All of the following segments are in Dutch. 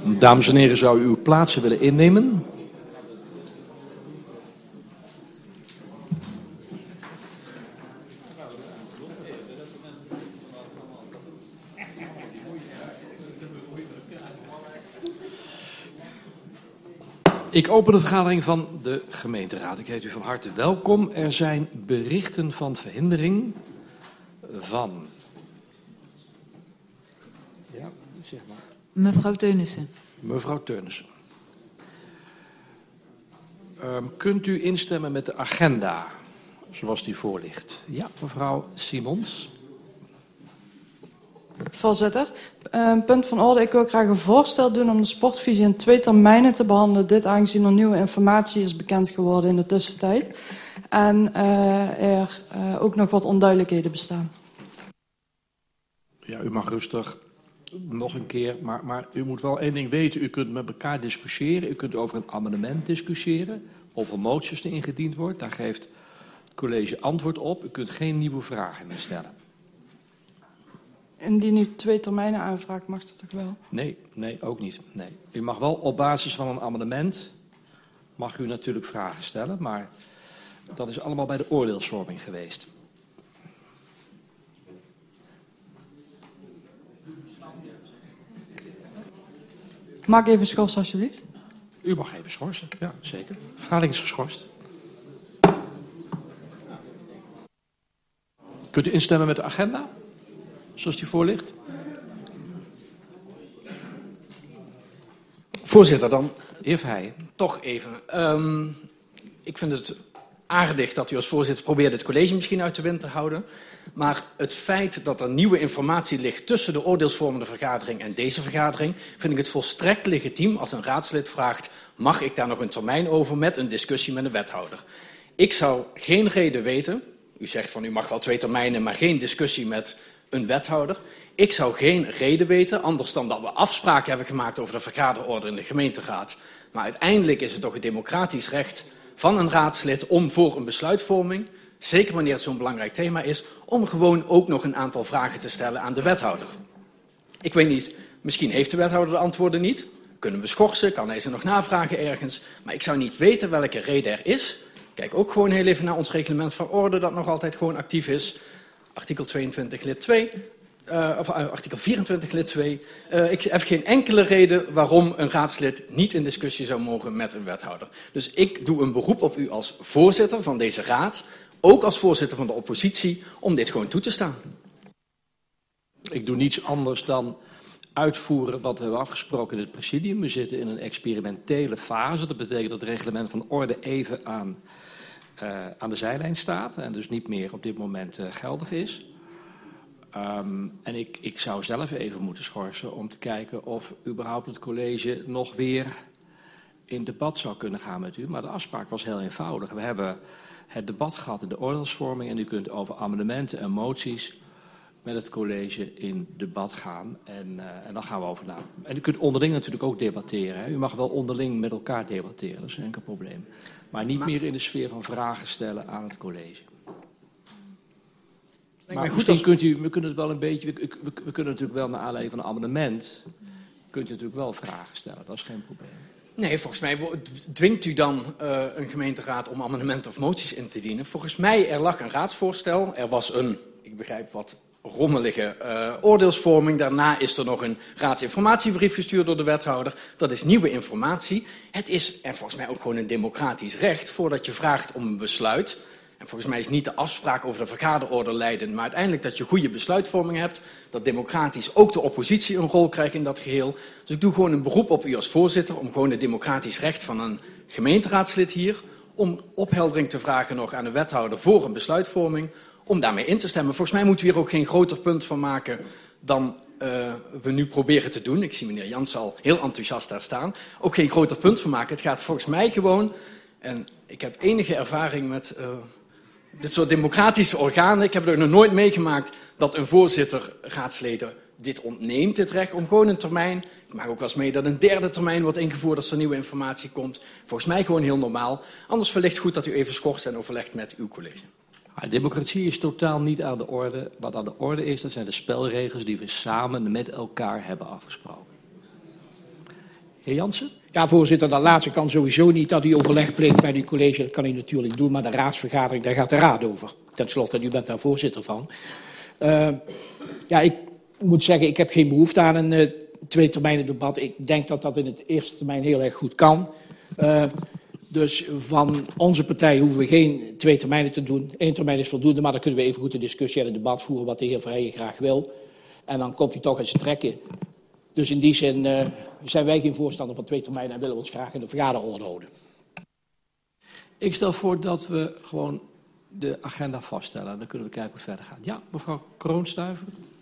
Dames en heren, zou u uw plaatsen willen innemen? Ik open de vergadering van de gemeenteraad. Ik heet u van harte welkom. Er zijn berichten van verhindering van... Ja, zeg maar. Mevrouw Teunissen. Mevrouw Teunissen. Kunt u instemmen met de agenda zoals die voor ligt? Ja, mevrouw Simons. Voorzitter, punt van orde. Ik wil graag een voorstel doen om de sportvisie in 2 termijnen te behandelen. Dit aangezien er nieuwe informatie is bekend geworden in de tussentijd. En er ook nog wat onduidelijkheden bestaan. Ja, u mag rustig nog een keer, maar u moet wel één ding weten. U kunt met elkaar discussiëren. U kunt over een amendement discussiëren. Over moties die ingediend wordt. Daar geeft het college antwoord op. U kunt geen nieuwe vragen meer stellen. Indien u 2 termijnen aanvraagt, mag dat toch wel? Nee, ook niet. Nee. U mag wel op basis van een amendement, mag u natuurlijk vragen stellen, maar dat is allemaal bij de oordeelsvorming geweest. Mag ik even schorsen, alsjeblieft? U mag even schorsen, ja, zeker. De vergadering is geschorst. Kunt u instemmen met de agenda, zoals die voor ligt? Voorzitter, dan Heer Verheijen. toch even. Ik vind het aardig dat u als voorzitter probeert het college misschien uit de wind te houden. Maar het feit dat er nieuwe informatie ligt tussen de oordeelsvormende vergadering en deze vergadering, vind ik het volstrekt legitiem als een raadslid vraagt, mag ik daar nog een termijn over met een discussie met een wethouder? Ik zou geen reden weten, u zegt van u mag wel 2 termijnen, maar geen discussie met een wethouder. Ik zou geen reden weten, anders dan dat we afspraken hebben gemaakt over de vergaderorde in de gemeenteraad. Maar uiteindelijk is het toch het democratisch recht van een raadslid om voor een besluitvorming, zeker wanneer het zo'n belangrijk thema is, om gewoon ook nog een aantal vragen te stellen aan de wethouder. Ik weet niet, misschien heeft de wethouder de antwoorden niet. Kunnen we schorsen, kan hij ze nog navragen ergens. Maar ik zou niet weten welke reden er is. Kijk ook gewoon heel even naar ons reglement van orde dat nog altijd gewoon actief is. Artikel 22 lid 2, artikel 24 lid 2. Ik heb geen enkele reden waarom een raadslid niet in discussie zou mogen met een wethouder. Dus ik doe een beroep op u als voorzitter van deze raad, ook als voorzitter van de oppositie, om dit gewoon toe te staan. Ik doe niets anders dan uitvoeren wat we hebben afgesproken in het presidium. We zitten in een experimentele fase. Dat betekent dat het reglement van orde even aan de zijlijn staat en dus niet meer op dit moment geldig is. En ik zou zelf even moeten schorsen om te kijken of überhaupt het college nog weer in debat zou kunnen gaan met u. Maar de afspraak was heel eenvoudig. We hebben het debat gehad in de oordeelsvorming en u kunt over amendementen en moties met het college in debat gaan. En dan gaan we over na. En u kunt onderling natuurlijk ook debatteren. Hè. U mag wel onderling met elkaar debatteren, dat is enkel probleem. Maar niet meer in de sfeer van vragen stellen aan het college. Maar misschien kunt u, we kunnen het wel een beetje, we kunnen natuurlijk wel naar aanleiding van een amendement, kunt u natuurlijk wel vragen stellen, dat is geen probleem. Nee, volgens mij dwingt u dan een gemeenteraad om amendementen of moties in te dienen. Volgens mij, er lag een raadsvoorstel, er was een, ik begrijp wat rommelige oordeelsvorming. Daarna is er nog een raadsinformatiebrief gestuurd door de wethouder. Dat is nieuwe informatie. Het is, en volgens mij ook gewoon een democratisch recht, voordat je vraagt om een besluit. En volgens mij is niet de afspraak over de vergaderorde leidend, maar uiteindelijk dat je goede besluitvorming hebt, dat democratisch ook de oppositie een rol krijgt in dat geheel. Dus ik doe gewoon een beroep op u als voorzitter om gewoon het democratisch recht van een gemeenteraadslid hier, om opheldering te vragen nog aan de wethouder voor een besluitvorming, om daarmee in te stemmen. Volgens mij moeten we hier ook geen groter punt van maken dan we nu proberen te doen. Ik zie meneer Jansen al heel enthousiast daar staan. Ook geen groter punt van maken. Het gaat volgens mij gewoon, en ik heb enige ervaring met dit soort democratische organen. Ik heb het ook nog nooit meegemaakt dat een voorzitter raadsleden dit ontneemt, dit recht, om gewoon een termijn. Ik maak ook wel eens mee dat een 3e termijn wordt ingevoerd als er nieuwe informatie komt. Volgens mij gewoon heel normaal. Anders wellicht goed dat u even schorst en overlegt met uw college. Democratie is totaal niet aan de orde. Wat aan de orde is, dat zijn de spelregels die we samen met elkaar hebben afgesproken. Heer Jansen? Ja, voorzitter, dat laatste kan sowieso niet. Dat u overleg pleegt met uw college, dat kan u natuurlijk doen. Maar de raadsvergadering, daar gaat de raad over. Ten slotte, u bent daar voorzitter van. Ja, ik moet zeggen, ik heb geen behoefte aan een tweetermijnendebat. Ik denk dat dat in het eerste termijn heel erg goed kan. Dus van onze partij hoeven we geen 2 termijnen te doen. 1 termijn is voldoende, maar dan kunnen we even goed een discussie en een debat voeren wat de heer Verheijen graag wil. En dan komt hij toch eens trekken. Dus in die zin zijn wij geen voorstander van 2 termijnen en willen we ons graag in de vergaderorde houden. Ik stel voor dat we gewoon de agenda vaststellen. Dan kunnen we kijken hoe het verder gaat. Ja, mevrouw Kroonstuiver.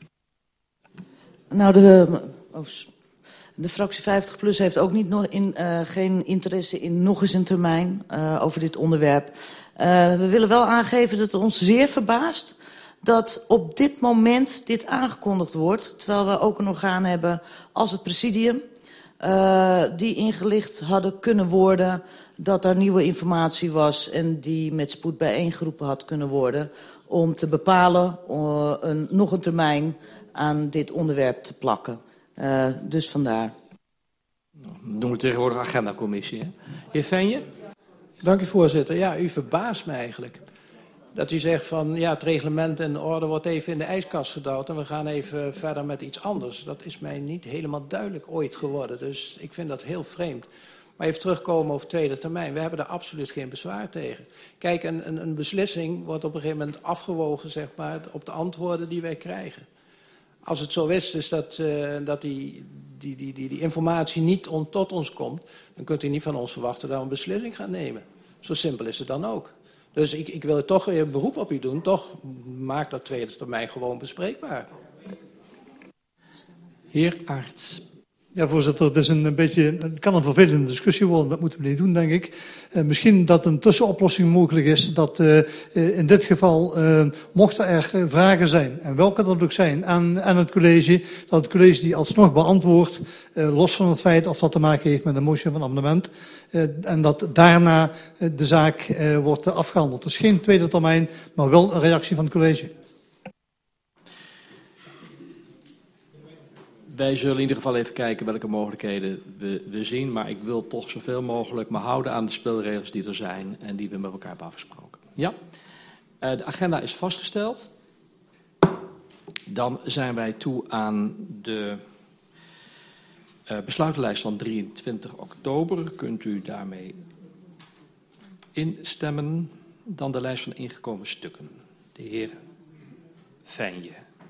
Nou, de fractie 50PLUS heeft ook geen interesse in nog eens een termijn over dit onderwerp. We willen wel aangeven dat het ons zeer verbaast dat op dit moment dit aangekondigd wordt, terwijl we ook een orgaan hebben als het presidium, die ingelicht hadden kunnen worden dat er nieuwe informatie was en die met spoed bijeengeroepen had kunnen worden om te bepalen nog een termijn aan dit onderwerp te plakken. Dus vandaar. Dat doen we tegenwoordig agendacommissie. Hè? Heer Venje? Dank u, voorzitter. Ja, u verbaast me eigenlijk. Dat u zegt van, ja, het reglement en de orde wordt even in de ijskast gedouwd en we gaan even verder met iets anders. Dat is mij niet helemaal duidelijk ooit geworden, dus ik vind dat heel vreemd. Maar even terugkomen over tweede termijn. We hebben daar absoluut geen bezwaar tegen. Kijk, een beslissing wordt op een gegeven moment afgewogen, zeg maar, op de antwoorden die wij krijgen. Als het zo is, dus dat die informatie niet tot ons komt, dan kunt u niet van ons verwachten dat we een beslissing gaan nemen. Zo simpel is het dan ook. Dus ik wil toch weer een beroep op u doen. Toch maak dat tweede termijn gewoon bespreekbaar. Heer Aerts. Ja, voorzitter, het kan een vervelende discussie worden. Dat moeten we niet doen, denk ik. Misschien dat een tussenoplossing mogelijk is. Dat in dit geval, mochten er vragen zijn, en welke dat ook zijn, aan het college, dat het college die alsnog beantwoordt, los van het feit of dat te maken heeft met een motie van amendement. En dat daarna de zaak wordt afgehandeld. Dus geen tweede termijn, maar wel een reactie van het college. Wij zullen in ieder geval even kijken welke mogelijkheden we zien. Maar ik wil toch zoveel mogelijk me houden aan de spelregels die er zijn en die we met elkaar hebben afgesproken. Ja, de agenda is vastgesteld. Dan zijn wij toe aan de besluitenlijst van 23 oktober. Kunt u daarmee instemmen? Dan de lijst van ingekomen stukken. De heer Venje.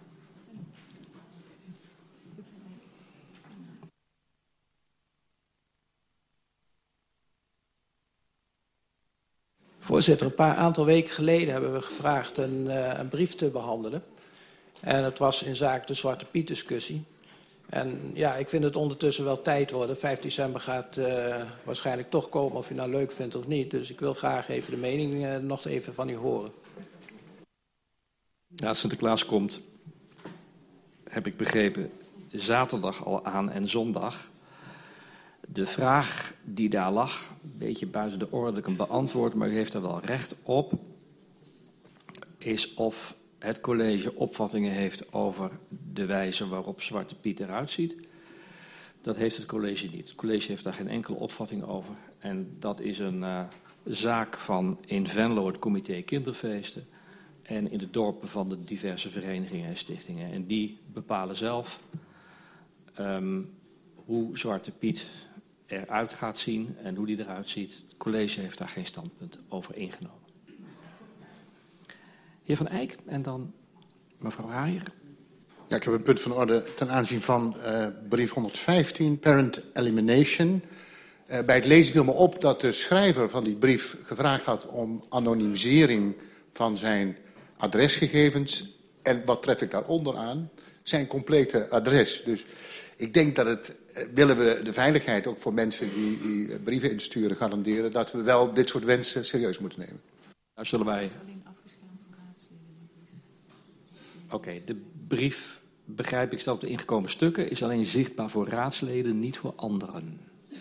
Voorzitter, een aantal weken geleden hebben we gevraagd een brief te behandelen. En het was in zaak de Zwarte Piet discussie. En ja, ik vind het ondertussen wel tijd worden. 5 december gaat waarschijnlijk toch komen of u nou leuk vindt of niet. Dus ik wil graag even de mening nog even van u horen. Ja, als Sinterklaas komt, heb ik begrepen, zaterdag al aan en zondag. De vraag die daar lag, een beetje buiten de orde, dat ik hem beantwoord, maar u heeft er wel recht op, is of het college opvattingen heeft over de wijze waarop Zwarte Piet eruit ziet. Dat heeft het college niet. Het college heeft daar geen enkele opvatting over. En dat is een zaak van in Venlo het comité kinderfeesten en in de dorpen van de diverse verenigingen en stichtingen. En die bepalen zelf hoe Zwarte Piet eruit gaat zien en hoe die eruit ziet. Het college heeft daar geen standpunt over ingenomen. Heer Van Eyck en dan mevrouw Haier. Ja, ik heb een punt van orde ten aanzien van brief 115, Parent Elimination. Bij het lezen viel me op dat de schrijver van die brief gevraagd had om anonimisering van zijn adresgegevens. En wat tref ik daaronder aan? Zijn complete adres. Dus ik denk dat het, willen we de veiligheid ook voor mensen die brieven insturen garanderen, dat we wel dit soort wensen serieus moeten nemen. Nou zullen wij... Oké, de brief, begrijp ik, staat op de ingekomen stukken, is alleen zichtbaar voor raadsleden, niet voor anderen.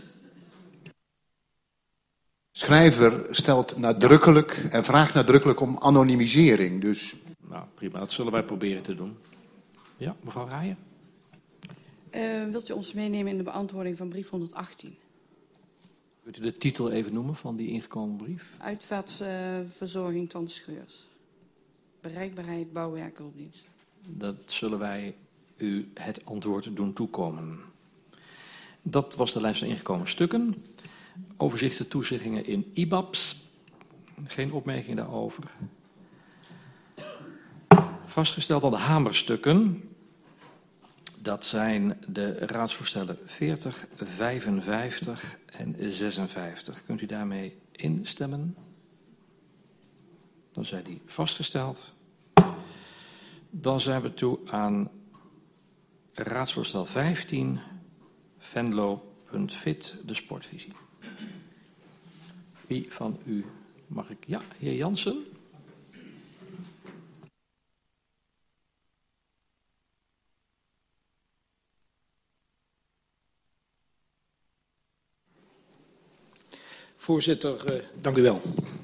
Schrijver stelt nadrukkelijk en vraagt nadrukkelijk om anonimisering. Dus... Nou, prima, dat zullen wij proberen te doen. Ja, mevrouw Haier. Wilt u ons meenemen in de beantwoording van brief 118? Kunt u de titel even noemen van die ingekomen brief? Uitvaartverzorging tandscheurs. Bereikbaarheid, bouwwerk, hulpdienst. Dat zullen wij u het antwoord doen toekomen. Dat was de lijst van ingekomen stukken. Overzichten toezeggingen in IBABS. Geen opmerking daarover. Vastgesteld aan de hamerstukken. Dat zijn de raadsvoorstellen 40, 55 en 56. Kunt u daarmee instemmen? Dan zijn die vastgesteld. Dan zijn we toe aan raadsvoorstel 15, Venlo.fit, de sportvisie. Wie van u mag ik? Ja, heer Jansen. Voorzitter, dank u wel.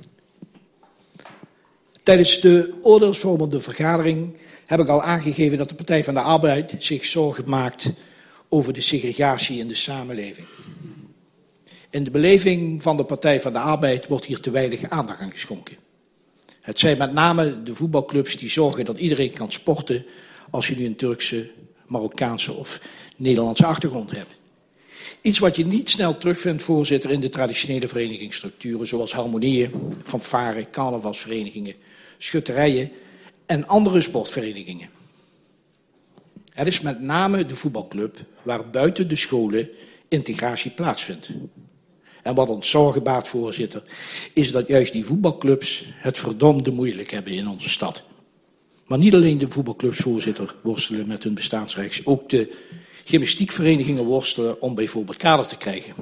Tijdens de oordeelsvormende vergadering heb ik al aangegeven dat de Partij van de Arbeid zich zorgen maakt over de segregatie in de samenleving. In de beleving van de Partij van de Arbeid wordt hier te weinig aandacht aan geschonken. Het zijn met name de voetbalclubs die zorgen dat iedereen kan sporten als je nu een Turkse, Marokkaanse of Nederlandse achtergrond hebt. Iets wat je niet snel terugvindt, voorzitter, in de traditionele verenigingsstructuren zoals harmonieën, fanfare, carnavalsverenigingen, schutterijen en andere sportverenigingen. Het is met name de voetbalclub waar buiten de scholen integratie plaatsvindt. En wat ons zorgen baart, voorzitter, is dat juist die voetbalclubs het verdomde moeilijk hebben in onze stad. Maar niet alleen de voetbalclubs, voorzitter, worstelen met hun bestaansrecht. Ook de gymnastiekverenigingen worstelen om bijvoorbeeld kader te krijgen.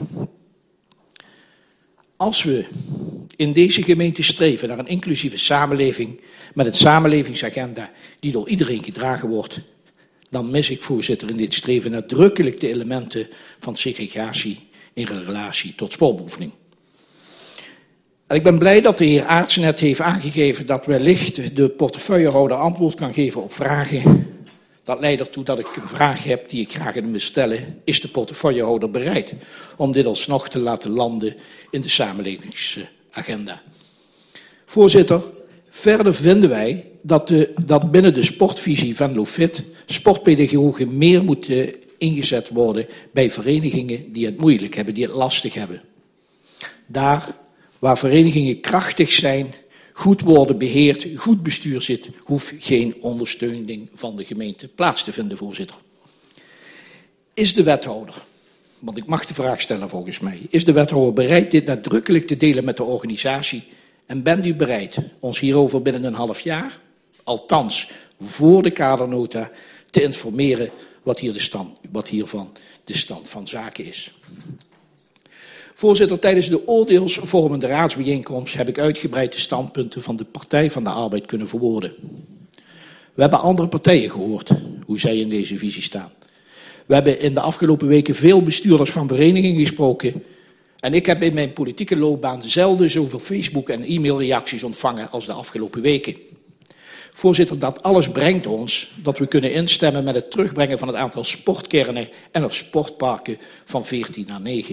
Als we in deze gemeente streven naar een inclusieve samenleving met een samenlevingsagenda die door iedereen gedragen wordt, dan mis ik, voorzitter, in dit streven nadrukkelijk de elementen van segregatie in relatie tot sportbeoefening. En ik ben blij dat de heer Aerts net heeft aangegeven dat wellicht de portefeuillehouder antwoord kan geven op vragen. Dat leidt ertoe dat ik een vraag heb die ik graag aan hem wil stellen. Is de portefeuillehouder bereid om dit alsnog te laten landen in de samenlevingsagenda? Voorzitter, verder vinden wij dat binnen de sportvisie Venlo.fit sportpedagogen meer moeten ingezet worden bij verenigingen die het moeilijk hebben, die het lastig hebben. Daar waar verenigingen krachtig zijn, goed worden beheerd, goed bestuur zit, hoeft geen ondersteuning van de gemeente plaats te vinden, voorzitter. Is de wethouder, want ik mag de vraag stellen volgens mij, is de wethouder bereid dit nadrukkelijk te delen met de organisatie en bent u bereid ons hierover binnen een half jaar, althans voor de kadernota, te informeren wat hiervan de stand van zaken is? Voorzitter, tijdens de oordeelsvormende raadsbijeenkomst heb ik uitgebreid de standpunten van de Partij van de Arbeid kunnen verwoorden. We hebben andere partijen gehoord hoe zij in deze visie staan. We hebben in de afgelopen weken veel bestuurders van verenigingen gesproken. En ik heb in mijn politieke loopbaan zelden zoveel Facebook- en e-mailreacties ontvangen als de afgelopen weken. Voorzitter, dat alles brengt ons dat we kunnen instemmen met het terugbrengen van het aantal sportkernen en of sportparken van 14 naar 9.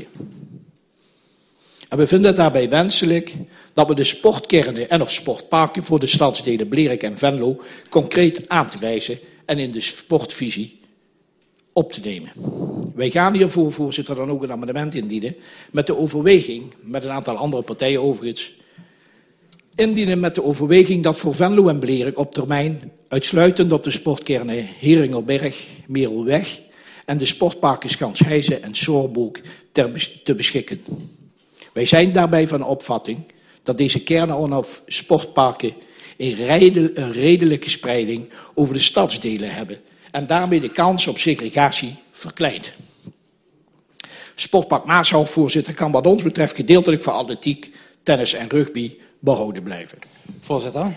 En we vinden het daarbij wenselijk dat we de sportkernen en of sportparken voor de stadsdelen Blerik en Venlo concreet aan te wijzen en in de sportvisie op te nemen. Wij gaan hiervoor, voorzitter, dan ook een amendement indienen met de overweging, met een aantal andere partijen overigens, indienen met de overweging dat voor Venlo en Blerik op termijn uitsluitend op de sportkernen Heringelberg, Merelweg en de sportparken Schansheijzen en Soorboek te beschikken. Wij zijn daarbij van opvatting dat deze kernen of sportparken een redelijke spreiding over de stadsdelen hebben en daarmee de kans op segregatie verkleint. Sportpark Maashout, voorzitter, kan wat ons betreft gedeeltelijk voor atletiek, tennis en rugby behouden blijven. Voorzitter.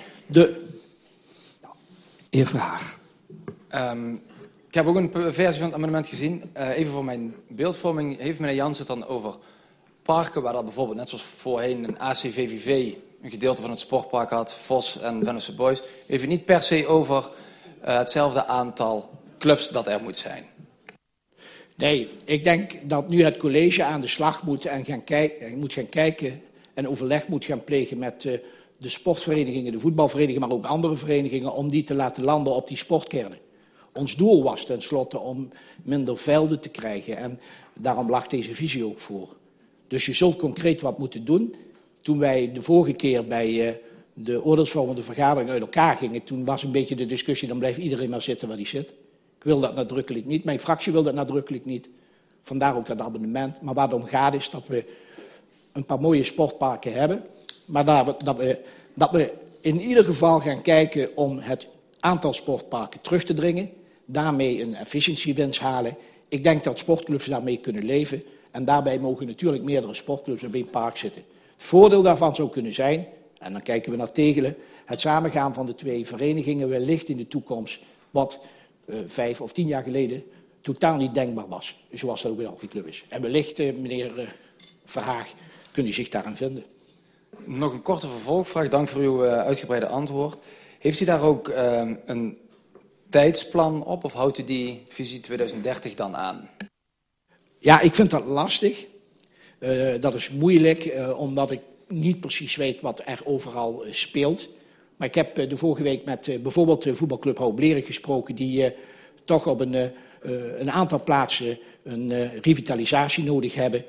Heer Verhaag. Ik heb ook een versie van het amendement gezien. Even voor mijn beeldvorming heeft meneer Jansen het dan over parken waar dat bijvoorbeeld net zoals voorheen een ACVVV een gedeelte van het sportpark had, Vos en Venlose Boys. Heeft het niet per se over hetzelfde aantal clubs dat er moet zijn. Nee, ik denk dat nu het college aan de slag moet en moet gaan kijken en overleg moet gaan plegen met de sportverenigingen, de voetbalverenigingen, maar ook andere verenigingen, om die te laten landen op die sportkernen. Ons doel was tenslotte om minder velden te krijgen en daarom lag deze visie ook voor. Dus je zult concreet wat moeten doen. Toen wij de vorige keer bij de oordeelsvormende vergadering uit elkaar gingen, toen was een beetje de discussie, dan blijft iedereen maar zitten waar hij zit. Ik wil dat nadrukkelijk niet, mijn fractie wil dat nadrukkelijk niet. Vandaar ook dat abonnement. Maar waar het om gaat is dat we een paar mooie sportparken hebben, maar dat we in ieder geval gaan kijken om het aantal sportparken terug te dringen, daarmee een efficiëntiewinst halen. Ik denk dat sportclubs daarmee kunnen leven en daarbij mogen natuurlijk meerdere sportclubs op één park zitten. Het voordeel daarvan zou kunnen zijn, en dan kijken we naar Tegelen, het samengaan van de twee verenigingen wellicht in de toekomst, wat 5 of 10 jaar geleden totaal niet denkbaar was, zoals dat ook bij elke club is. En wellicht, meneer Verhaag, kunt u zich daaraan vinden. Nog een korte vervolgvraag, dank voor uw uitgebreide antwoord. Heeft u daar ook een tijdsplan op of houdt u die visie 2030 dan aan? Ja, ik vind dat lastig. Dat is moeilijk, omdat ik niet precies weet wat er overal speelt. Maar ik heb de vorige week met bijvoorbeeld de voetbalclub Houwbleren gesproken, die toch op een aantal plaatsen een revitalisatie nodig hebben.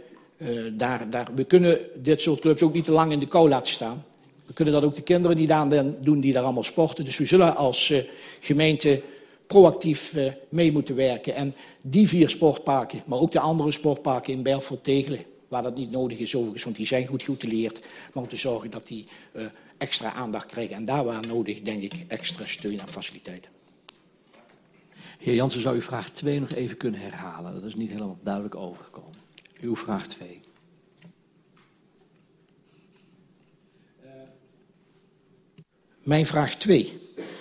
We kunnen dit soort clubs ook niet te lang in de kou laten staan. We kunnen dat ook de kinderen niet aan doen die daar allemaal sporten. Dus we zullen als gemeente proactief mee moeten werken. En die 4 sportparken, maar ook de andere sportparken in Belfort, Tegelen, waar dat niet nodig is overigens, want die zijn goed geoutileerd. Maar om te zorgen dat die extra aandacht krijgen. En daar waar nodig, denk ik, extra steun en faciliteiten. Heer Jansen, zou u vraag 2 nog even kunnen herhalen? Dat is niet helemaal duidelijk overgekomen. Uw vraag 2. Mijn vraag 2.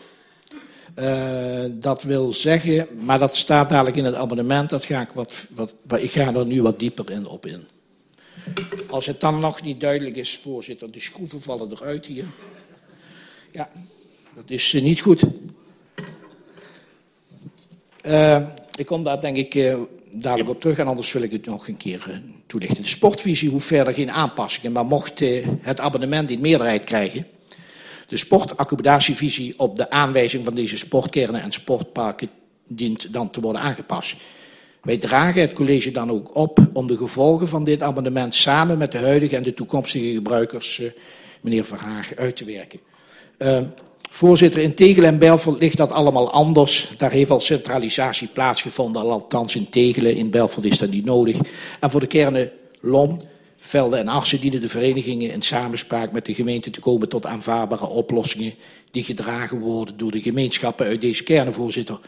Dat wil zeggen, maar dat staat dadelijk in het abonnement, dat ga ik ga er nu wat dieper op in. Als het dan nog niet duidelijk is, voorzitter, de schroeven vallen eruit hier. Ja, dat is niet goed. Ik kom daar denk ik dadelijk op terug en anders wil ik het nog een keer toelichten. De sportvisie hoeft verder geen aanpassingen, maar mocht het abonnement niet meerderheid krijgen, de sportaccommodatievisie op de aanwijzing van deze sportkernen en sportparken dient dan te worden aangepast. Wij dragen het college dan ook op om de gevolgen van dit amendement samen met de huidige en de toekomstige gebruikers, meneer Verhaag, uit te werken. Voorzitter, in Tegelen en Belfort ligt dat allemaal anders. Daar heeft al centralisatie plaatsgevonden, althans in Tegelen. In Belfort is dat niet nodig. En voor de kernen Lom, Velden en Arsen dienen de verenigingen in samenspraak met de gemeente te komen tot aanvaardbare oplossingen die gedragen worden door de gemeenschappen uit deze kernen, voorzitter.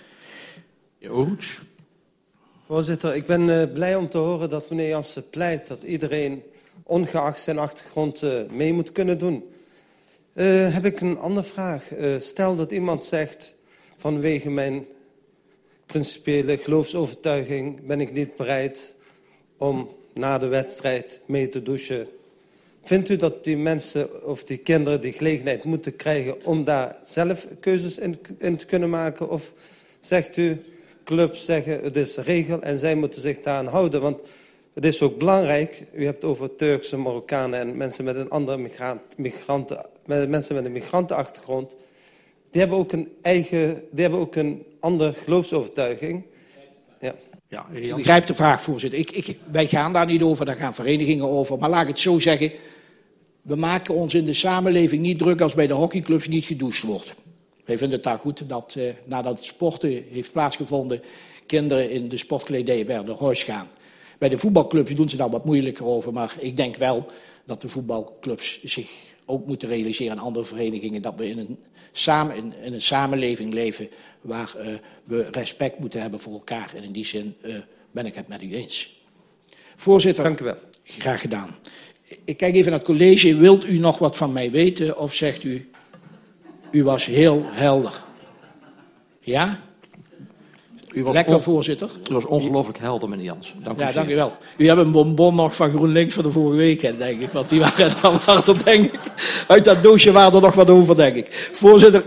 Voorzitter, ik ben blij om te horen dat meneer Jansen pleit dat iedereen ongeacht zijn achtergrond mee moet kunnen doen. Heb ik een andere vraag. Stel dat iemand zegt, vanwege mijn principiële geloofsovertuiging ben ik niet bereid om na de wedstrijd mee te douchen. Vindt u dat die mensen of die kinderen die gelegenheid moeten krijgen om daar zelf keuzes in te kunnen maken? Of zegt u, clubs zeggen het is regel en zij moeten zich daaraan houden? Want het is ook belangrijk, u hebt over Turkse, Marokkanen en mensen met een andere mensen met een migrantenachtergrond. Die hebben ook een andere geloofsovertuiging. Ja. Ja, ik begrijp de vraag, voorzitter. Wij gaan daar niet over, daar gaan verenigingen over. Maar laat ik het zo zeggen, we maken ons in de samenleving niet druk als bij de hockeyclubs niet gedoucht wordt. Wij vinden het daar goed dat nadat het sporten heeft plaatsgevonden, kinderen in de sportkledij weer naar huis gaan. Bij de voetbalclubs doen ze daar wat moeilijker over, maar ik denk wel dat de voetbalclubs zich ook moeten realiseren, en andere verenigingen, dat we in een samenleving leven waar we respect moeten hebben voor elkaar. En in die zin ben ik het met u eens. Voorzitter, dank u wel. Graag gedaan. Ik kijk even naar het college. Wilt u nog wat van mij weten of zegt u, u was heel helder? Ja? Lekker, voorzitter. U was ongelooflijk helder, meneer Jansen. Dank u wel. U hebt een bonbon nog van GroenLinks van de vorige week, denk ik. Want die waren dan harder, denk ik. Uit dat doosje waren er nog wat over, denk ik. Voorzitter,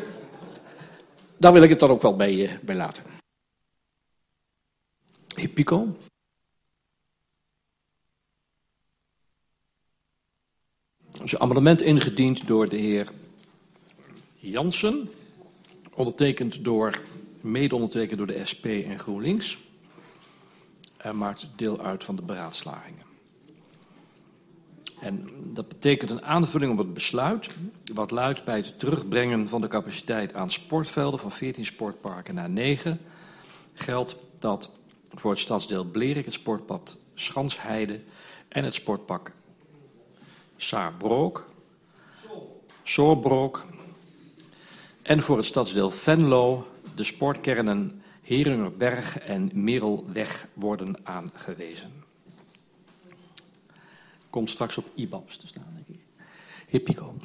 daar wil ik het dan ook wel bij laten. Heer Pico. is een amendement ingediend door de heer Jansen, mede ondertekend door de SP en GroenLinks. En maakt deel uit van de beraadslagingen. En dat betekent een aanvulling op het besluit, wat luidt: bij het terugbrengen van de capaciteit aan sportvelden van 14 sportparken naar 9, geldt dat voor het stadsdeel Blerik, het sportpad Schansheide en het sportpark Sorbrook en voor het stadsdeel Venlo de sportkernen Heringerberg en Merelweg worden aangewezen. Komt straks op IBABs te staan, denk ik. Heer Pico.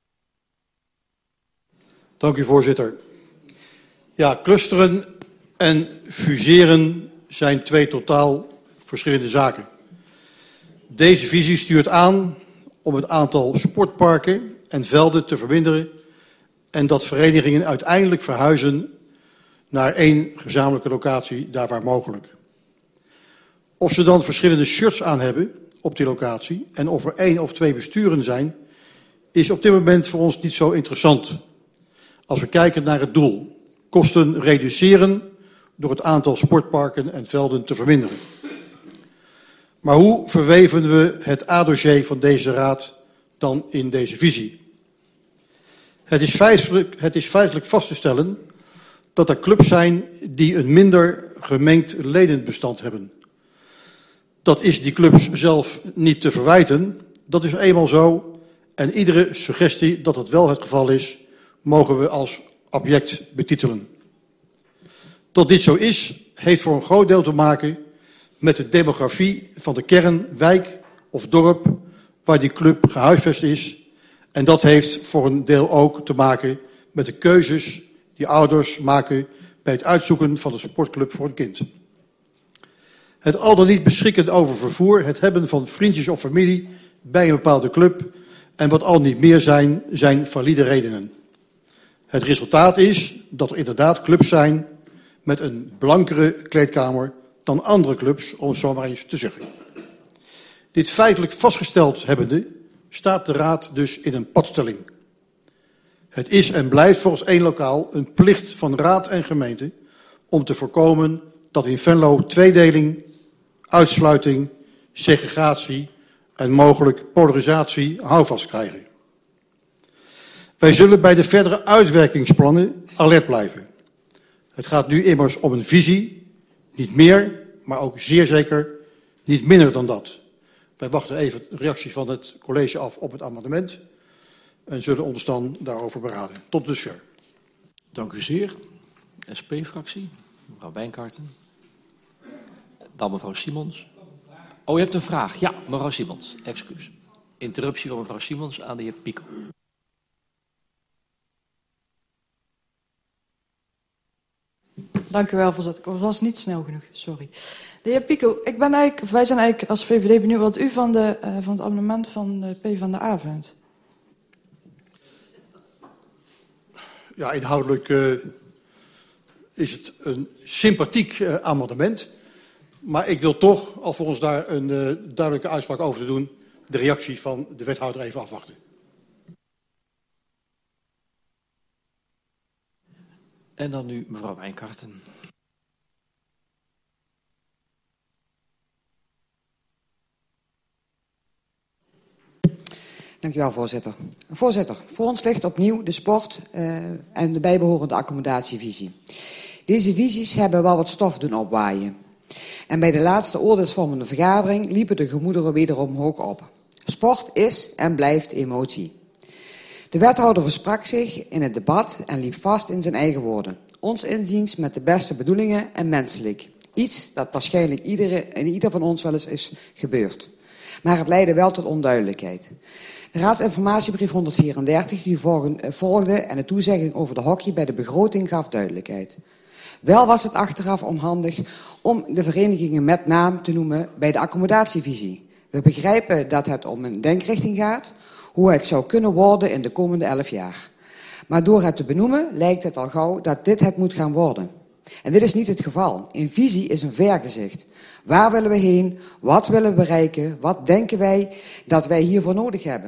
Dank u, voorzitter. Ja, clusteren en fuseren zijn twee totaal verschillende zaken. Deze visie stuurt aan om het aantal sportparken en velden te verminderen en dat verenigingen uiteindelijk verhuizen naar één gezamenlijke locatie, daar waar mogelijk. Of ze dan verschillende shirts aan hebben op die locatie en of er 1 of 2 besturen zijn, is op dit moment voor ons niet zo interessant. Als we kijken naar het doel, kosten reduceren door het aantal sportparken en velden te verminderen. Maar hoe verweven we het A-dossier van deze raad dan in deze visie? Het is feitelijk vast te stellen dat er clubs zijn die een minder gemengd ledenbestand hebben. Dat is die clubs zelf niet te verwijten, dat is eenmaal zo. En iedere suggestie dat dat wel het geval is, mogen we als abject betitelen. Dat dit zo is, heeft voor een groot deel te maken met de demografie van de kern, wijk of dorp waar die club gehuisvest is. En dat heeft voor een deel ook te maken met de keuzes die ouders maken bij het uitzoeken van een sportclub voor een kind. Het al dan niet beschikken over vervoer, het hebben van vriendjes of familie bij een bepaalde club en wat al niet meer zijn valide redenen. Het resultaat is dat er inderdaad clubs zijn met een blankere kleedkamer dan andere clubs, om het zo maar eens te zeggen. Dit feitelijk vastgesteld hebbende, staat de raad dus in een padstelling. Het is en blijft volgens één lokaal een plicht van raad en gemeente om te voorkomen dat in Venlo tweedeling, uitsluiting, segregatie en mogelijk polarisatie houvast krijgen. Wij zullen bij de verdere uitwerkingsplannen alert blijven. Het gaat nu immers om een visie, niet meer, maar ook zeer zeker niet minder dan dat. Wij wachten even de reactie van het college af op het amendement en zullen ons dan daarover beraden. Tot dusver. Dank u zeer. SP-fractie, mevrouw Wijnkarten. Dan mevrouw Simons. Oh, je hebt een vraag. Ja, mevrouw Simons. Excuus. Interruptie van mevrouw Simons aan de heer Pico. Dank u wel, voorzitter. Ik was niet snel genoeg, sorry. De heer Pico, wij zijn eigenlijk als VVD benieuwd wat u van het amendement van de PvdA vindt. Ja, inhoudelijk is het een sympathiek amendement. Maar ik wil toch, alvorens daar een duidelijke uitspraak over te doen, de reactie van de wethouder even afwachten. En dan nu mevrouw Wijnkarten. Dank u wel, voorzitter. Voorzitter, voor ons ligt opnieuw de sport en de bijbehorende accommodatievisie. Deze visies hebben wel wat stof doen opwaaien. En bij de laatste oordeelsvormende vergadering liepen de gemoederen wederom hoog op. Sport is en blijft emotie. De wethouder versprak zich in het debat en liep vast in zijn eigen woorden. Ons inziens met de beste bedoelingen en menselijk. Iets dat waarschijnlijk ieder van ons wel eens is gebeurd. Maar het leidde wel tot onduidelijkheid. De raadsinformatiebrief 134 die volgde en de toezegging over de hockey bij de begroting gaf duidelijkheid. Wel was het achteraf onhandig om de verenigingen met naam te noemen bij de accommodatievisie. We begrijpen dat het om een denkrichting gaat, hoe het zou kunnen worden in de komende 11 jaar. Maar door het te benoemen lijkt het al gauw dat dit het moet gaan worden. En dit is niet het geval. Een visie is een vergezicht. Waar willen we heen? Wat willen we bereiken? Wat denken wij dat wij hiervoor nodig hebben?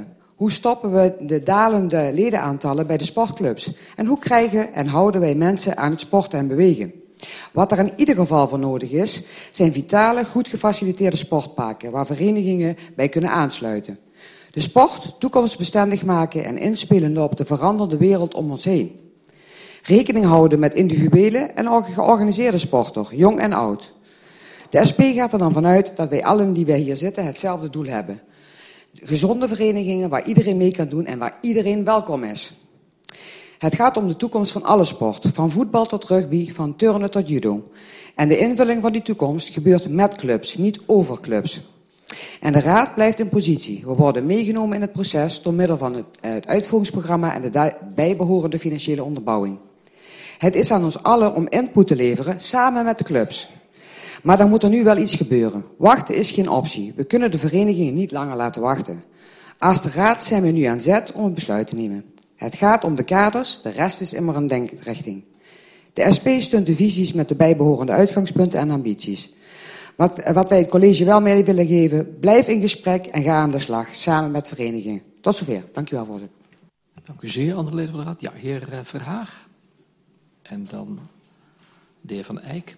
Hoe stoppen we de dalende ledenaantallen bij de sportclubs? En hoe krijgen en houden wij mensen aan het sporten en bewegen? Wat er in ieder geval voor nodig is, zijn vitale, goed gefaciliteerde sportparken waar verenigingen bij kunnen aansluiten. De sport toekomstbestendig maken en inspelende op de veranderde wereld om ons heen. Rekening houden met individuele en georganiseerde sporter, jong en oud. De SP gaat er dan vanuit dat wij allen die wij hier zitten hetzelfde doel hebben. Gezonde verenigingen waar iedereen mee kan doen en waar iedereen welkom is. Het gaat om de toekomst van alle sport, van voetbal tot rugby, van turnen tot judo. En de invulling van die toekomst gebeurt met clubs, niet over clubs. En de Raad blijft in positie. We worden meegenomen in het proces door middel van het uitvoeringsprogramma en de bijbehorende financiële onderbouwing. Het is aan ons allen om input te leveren, samen met de clubs. Maar dan moet er nu wel iets gebeuren. Wachten is geen optie. We kunnen de verenigingen niet langer laten wachten. Als de Raad zijn we nu aan zet om een besluit te nemen. Het gaat om de kaders, de rest is immer een denkrichting. De SP steunt de visies met de bijbehorende uitgangspunten en ambities. Wat wij het college wel mee willen geven, blijf in gesprek en ga aan de slag, samen met verenigingen. Tot zover. Dank u wel, voorzitter. Dank u zeer, andere leden van de Raad. Ja, heer Verhaag. En dan de heer Van Eyck.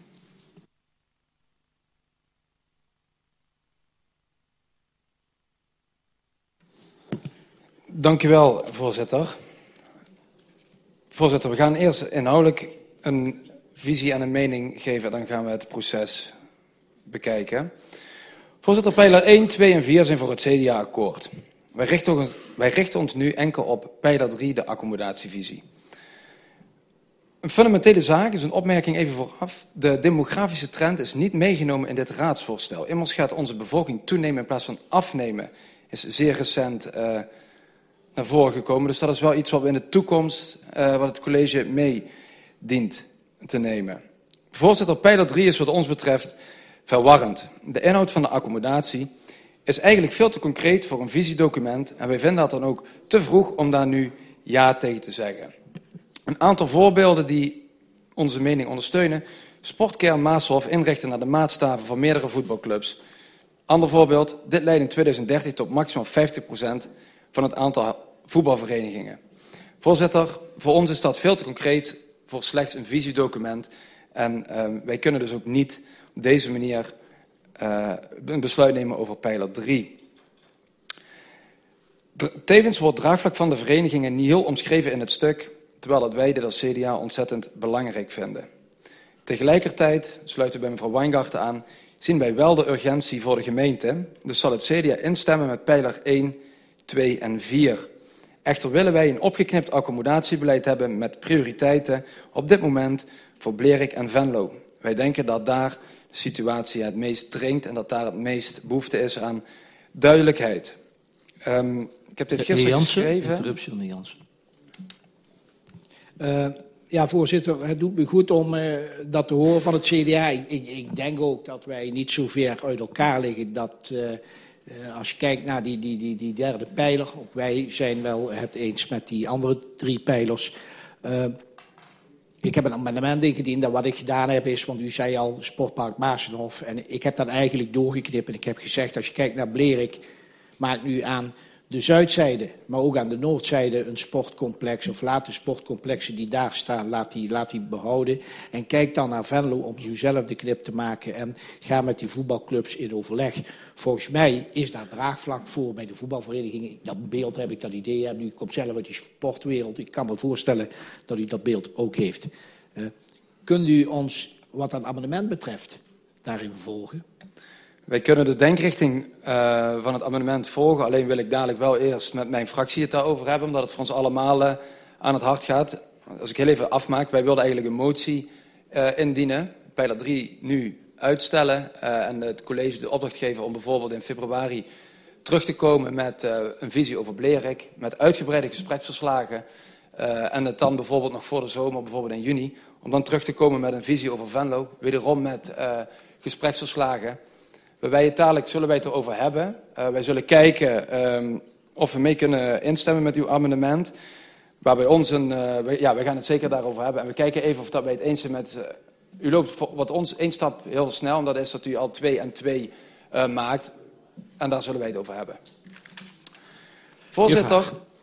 Dank u wel, voorzitter. Voorzitter, we gaan eerst inhoudelijk een visie en een mening geven. Dan gaan we het proces bekijken. Voorzitter, pijler 1, 2 en 4 zijn voor het CDA-akkoord. Wij richten ons nu enkel op pijler 3, de accommodatievisie. Een fundamentele zaak is een opmerking even vooraf. De demografische trend is niet meegenomen in dit raadsvoorstel. Immers gaat onze bevolking toenemen in plaats van afnemen. Is zeer recent naar voren gekomen. Dus dat is wel iets wat we in de toekomst, wat het college mee dient te nemen. Voorzitter, pijler 3 is wat ons betreft verwarrend. De inhoud van de accommodatie is eigenlijk veel te concreet voor een visiedocument en wij vinden dat dan ook te vroeg om daar nu ja tegen te zeggen. Een aantal voorbeelden die onze mening ondersteunen. Sportkern Maashof inrichten naar de maatstaven van meerdere voetbalclubs. Ander voorbeeld, dit leidt in 2030 tot maximaal 50% van het aantal voetbalverenigingen. Voorzitter, voor ons is dat veel te concreet voor slechts een visiedocument. En wij kunnen dus ook niet op deze manier een besluit nemen over pijler 3. Tevens wordt draagvlak van de verenigingen niet heel omschreven in het stuk, terwijl dat wij dit als CDA ontzettend belangrijk vinden. Tegelijkertijd, sluiten we bij mevrouw Wijngaard aan, zien wij wel de urgentie voor de gemeente. Dus zal het CDA instemmen met pijler 1, 2 en 4. Echter willen wij een opgeknipt accommodatiebeleid hebben met prioriteiten op dit moment voor Blerik en Venlo. Wij denken dat daar de situatie het meest dringt en dat daar het meest behoefte is aan duidelijkheid. Ik heb dit gisteren geschreven. Interruptie van de Jansen. Ja, voorzitter, het doet me goed om dat te horen van het CDA. Ik denk ook dat wij niet zo ver uit elkaar liggen dat als je kijkt naar die derde pijler, ook wij zijn wel het eens met die andere 3 pijlers. Ik heb een amendement ingediend dat wat ik gedaan heb is, want u zei al Sportpark Maashof en ik heb dat eigenlijk doorgeknipt en ik heb gezegd als je kijkt naar Blerik, maak nu aan de zuidzijde, maar ook aan de noordzijde een sportcomplex of laat de sportcomplexen die daar staan, laat die behouden. En kijk dan naar Venlo om zelf de knip te maken en ga met die voetbalclubs in overleg. Volgens mij is daar draagvlak voor bij de voetbalverenigingen. Dat beeld heb ik, dat idee heb. Nu komt zelf uit die sportwereld. Ik kan me voorstellen dat u dat beeld ook heeft. Kunt u ons, wat dat amendement betreft, daarin volgen? Wij kunnen de denkrichting van het amendement volgen. Alleen wil ik dadelijk wel eerst met mijn fractie het daarover hebben, omdat het voor ons allemaal aan het hart gaat. Als ik heel even afmaak, wij wilden eigenlijk een motie indienen. Pijler 3 nu uitstellen en het college de opdracht geven om bijvoorbeeld in februari terug te komen met een visie over Blerik, met uitgebreide gespreksverslagen en het dan bijvoorbeeld nog voor de zomer, bijvoorbeeld in juni, om dan terug te komen met een visie over Venlo, wederom met gespreksverslagen. Zullen wij het erover hebben. Wij zullen kijken of we mee kunnen instemmen met uw amendement. Waar bij ons wij gaan het zeker daarover hebben. En we kijken even of dat wij het eens zijn met... u loopt wat ons 1 stap heel snel. En dat is dat u al 2 en 2 maakt. En daar zullen wij het over hebben. Voorzitter,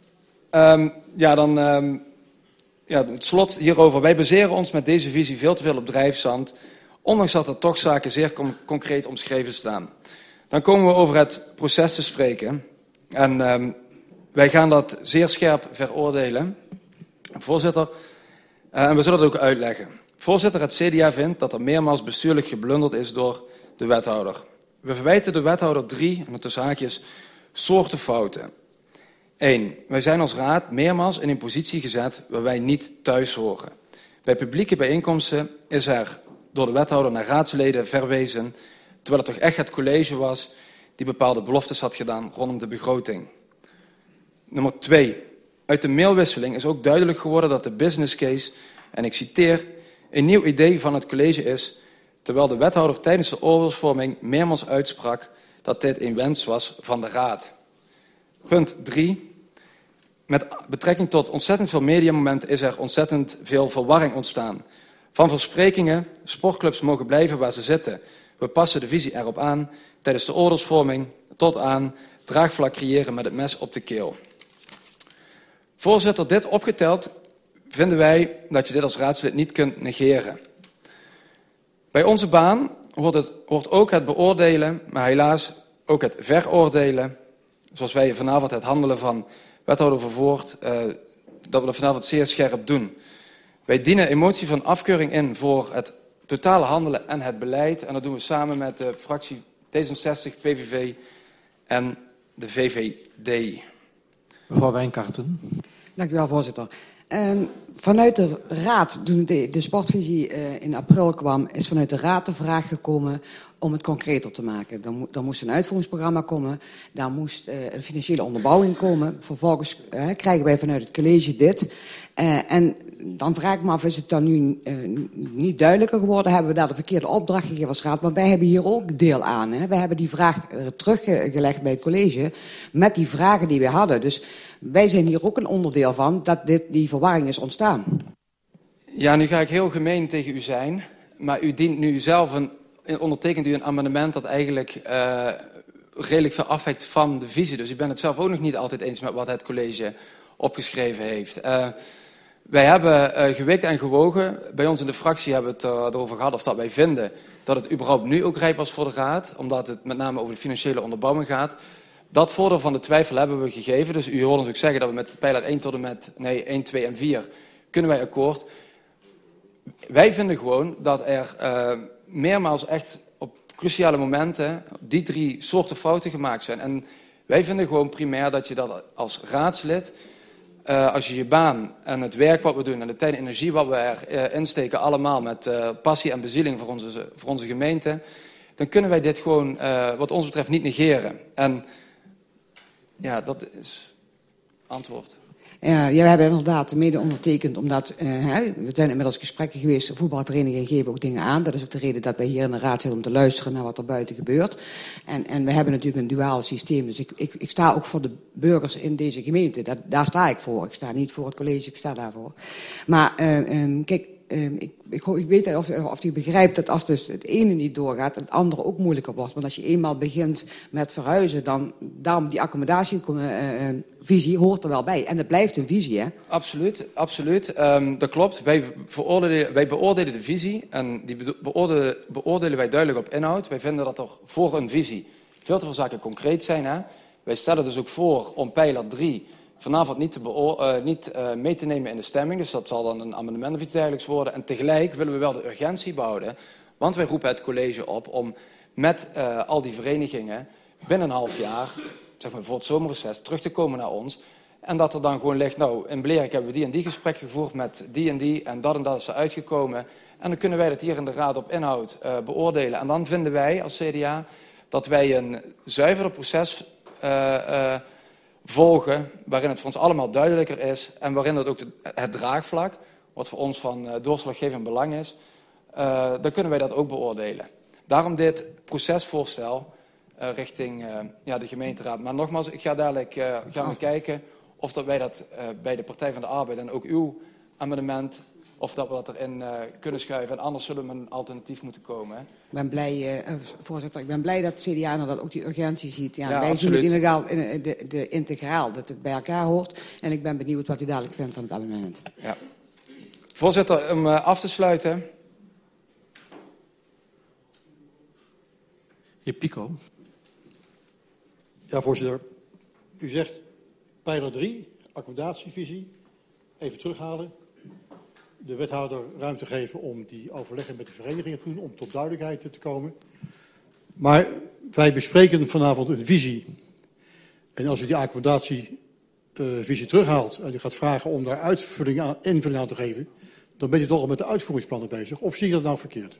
het slot hierover. Wij baseren ons met deze visie veel te veel op drijfzand, ondanks dat er toch zaken zeer concreet omschreven staan. Dan komen we over het proces te spreken. En wij gaan dat zeer scherp veroordelen. Voorzitter, en we zullen het ook uitleggen. Voorzitter, het CDA vindt dat er meermaals bestuurlijk geblunderd is door de wethouder. We verwijten de wethouder 3, en tussen haakjes, soorten fouten. 1. Wij zijn als raad meermaals in een positie gezet waar wij niet thuis horen. Bij publieke bijeenkomsten is er door de wethouder naar raadsleden verwezen, terwijl het toch echt het college was die bepaalde beloftes had gedaan rondom de begroting. Nummer 2. Uit de mailwisseling is ook duidelijk geworden dat de business case, en ik citeer, een nieuw idee van het college is, terwijl de wethouder tijdens de oordeelsvorming meermaals uitsprak dat dit een wens was van de raad. Punt 3. Met betrekking tot ontzettend veel mediamomenten is er ontzettend veel verwarring ontstaan. Van versprekingen, sportclubs mogen blijven waar ze zitten. We passen de visie erop aan, tijdens de oordeelsvorming, tot aan draagvlak creëren met het mes op de keel. Voorzitter, dit opgeteld vinden wij dat je dit als raadslid niet kunt negeren. Bij onze baan hoort ook het beoordelen, maar helaas ook het veroordelen, zoals wij vanavond het handelen van wethouder Vervoort, dat we dat vanavond zeer scherp doen. Wij dienen emotie van afkeuring in voor het totale handelen en het beleid. En dat doen we samen met de fractie D66, PVV en de VVD. Mevrouw Wijnkarten. Dank u wel, voorzitter. Vanuit de raad, toen de sportvisie in april kwam, is vanuit de raad de vraag gekomen om het concreter te maken. Er moest een uitvoeringsprogramma komen, daar moest een financiële onderbouwing komen. Vervolgens krijgen wij vanuit het college dit. En dan vraag ik me af, is het dan nu niet duidelijker geworden? Hebben we daar de verkeerde opdracht gegeven als raad? Maar wij hebben hier ook deel aan. Hè? Wij hebben die vraag teruggelegd bij het college met die vragen die we hadden. Dus wij zijn hier ook een onderdeel van dat die verwarring is ontstaan. Ja, nu ga ik heel gemeen tegen u zijn. Maar u dient nu zelf ondertekent u een amendement dat eigenlijk redelijk veel afwijkt van de visie. Dus u bent het zelf ook nog niet altijd eens met wat het college opgeschreven heeft. Wij hebben gewikt en gewogen. Bij ons in de fractie hebben we het erover gehad of dat wij vinden dat het überhaupt nu ook rijp was voor de raad. Omdat het met name over de financiële onderbouwing gaat. Dat voordeel van de twijfel hebben we gegeven. Dus u hoort ons ook zeggen dat we met pijler 1 tot en met 1, 2 en 4 kunnen wij akkoord. Wij vinden gewoon dat er meermaals echt op cruciale momenten die 3 soorten fouten gemaakt zijn. En wij vinden gewoon primair dat je dat als raadslid, als je je baan en het werk wat we doen en de tijd en energie wat we erin steken allemaal met passie en bezieling voor onze gemeente, dan kunnen wij dit gewoon wat ons betreft niet negeren. En ja, dat is antwoord. Ja, we hebben inderdaad mede ondertekend, omdat we zijn inmiddels gesprekken geweest. Voetbalverenigingen geven ook dingen aan. Dat is ook de reden dat wij hier in de raad zitten om te luisteren naar wat er buiten gebeurt. En we hebben natuurlijk een duaal systeem. Dus ik sta ook voor de burgers in deze gemeente. Daar sta ik voor. Ik sta niet voor het college, ik sta daarvoor. Maar kijk, ik weet of u begrijpt dat als dus het ene niet doorgaat, het andere ook moeilijker wordt. Want als je eenmaal begint met verhuizen, dan daarom die accommodatievisie hoort er wel bij. En het blijft een visie, hè? Absoluut, absoluut. Dat klopt. Wij beoordelen de visie en die beoordelen wij duidelijk op inhoud. Wij vinden dat er voor een visie veel te veel zaken concreet zijn. Hè? Wij stellen dus ook voor om pijler 3 vanavond niet mee te nemen in de stemming. Dus dat zal dan een amendement of iets dergelijks worden. En tegelijk willen we wel de urgentie behouden. Want wij roepen het college op om met al die verenigingen binnen een half jaar, zeg maar voor het zomerreces, terug te komen naar ons. En dat er dan gewoon ligt, nou, in Blerik hebben we die en die gesprek gevoerd met die en dat is er uitgekomen. En dan kunnen wij dat hier in de raad op inhoud beoordelen. En dan vinden wij als CDA dat wij een zuiverder proces volgen, waarin het voor ons allemaal duidelijker is en waarin dat ook het draagvlak, wat voor ons van doorslaggevend belang is, dan kunnen wij dat ook beoordelen. Daarom dit procesvoorstel richting de gemeenteraad. Maar nogmaals, ik ga dadelijk gaan we kijken of dat wij dat bij de Partij van de Arbeid en ook uw amendement of dat we dat erin kunnen schuiven. En anders zullen we met een alternatief moeten komen. Hè. Ik ben blij, voorzitter, ik ben blij dat het CDA dat ook die urgentie ziet. Ja, wij absoluut. zien het inderdaad de integraal, dat het bij elkaar hoort. En ik ben benieuwd wat u dadelijk vindt van het amendement. Ja. Voorzitter, om af te sluiten. Heer Pico. Ja, voorzitter. U zegt pijler 3, accommodatievisie, even terughalen. De wethouder ruimte geven om die overleggen met de verenigingen te doen, om tot duidelijkheid te komen. Maar wij bespreken vanavond een visie. En als u die accommodatievisie terughaalt en u gaat vragen om daar invulling aan te geven, dan bent u toch al met de uitvoeringsplannen bezig. Of zie je dat nou verkeerd?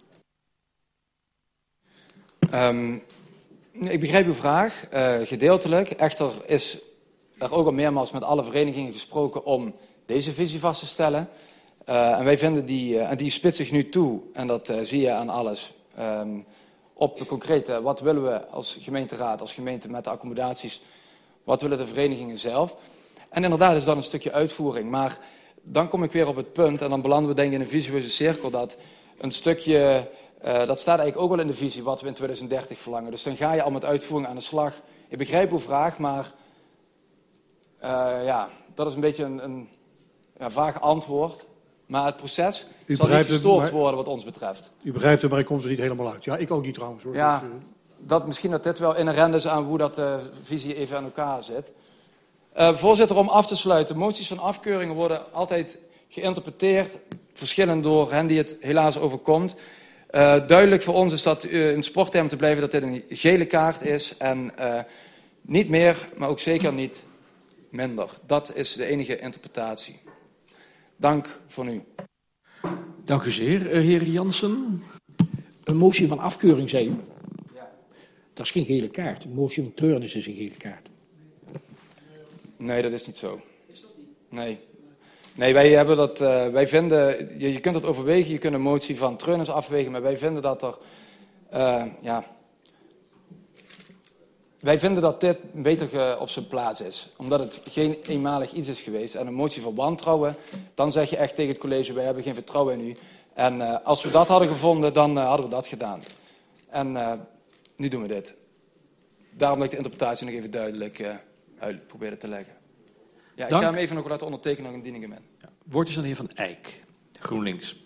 Ik begrijp uw vraag, gedeeltelijk. Echter is er ook al meermaals met alle verenigingen gesproken om deze visie vast te stellen. En wij vinden die spitst zich nu toe, en dat zie je aan alles, op de concrete, wat willen we als gemeenteraad, als gemeente met de accommodaties, wat willen de verenigingen zelf. En inderdaad is dat een stukje uitvoering, maar dan kom ik weer op het punt, en dan belanden we denk ik in een visueuze cirkel, dat een stukje, dat staat eigenlijk ook wel in de visie, wat we in 2030 verlangen. Dus dan ga je al met uitvoering aan de slag. Ik begrijp uw vraag, maar dat is een beetje een vaag antwoord. Maar het proces zal niet gestoord worden wat ons betreft. U begrijpt het, maar ik kom er niet helemaal uit. Ja, ik ook niet trouwens, hoor. Ja, misschien dat dit wel inherent is aan hoe dat visie even aan elkaar zit. Voorzitter, om af te sluiten. Moties van afkeuringen worden altijd geïnterpreteerd, verschillend door hen die het helaas overkomt. Duidelijk voor ons is dat in sporttermen te blijven dat dit een gele kaart is. En niet meer, maar ook zeker niet minder. Dat is de enige interpretatie. Dank voor nu. Dank u zeer. Heer Jansen. Een motie van afkeuring, zei u? Ja. Dat is geen gele kaart. Een motie van treurnis is een gele kaart. Nee, dat is niet zo. Is dat niet? Nee, wij hebben dat. Wij vinden, je kunt het overwegen, je kunt een motie van treurnis afwegen, maar wij vinden dat er. Wij vinden dat dit beter op zijn plaats is. Omdat het geen eenmalig iets is geweest. En een motie van wantrouwen, dan zeg je echt tegen het college, wij hebben geen vertrouwen in u. En als we dat hadden gevonden, dan hadden we dat gedaan. En nu doen we dit. Daarom dat ik de interpretatie nog even duidelijk uit probeerde te leggen. Ja, ik ga hem even nog laten ondertekenen nog een dieningen. Ja. Woord is aan de heer Van Eyck, GroenLinks.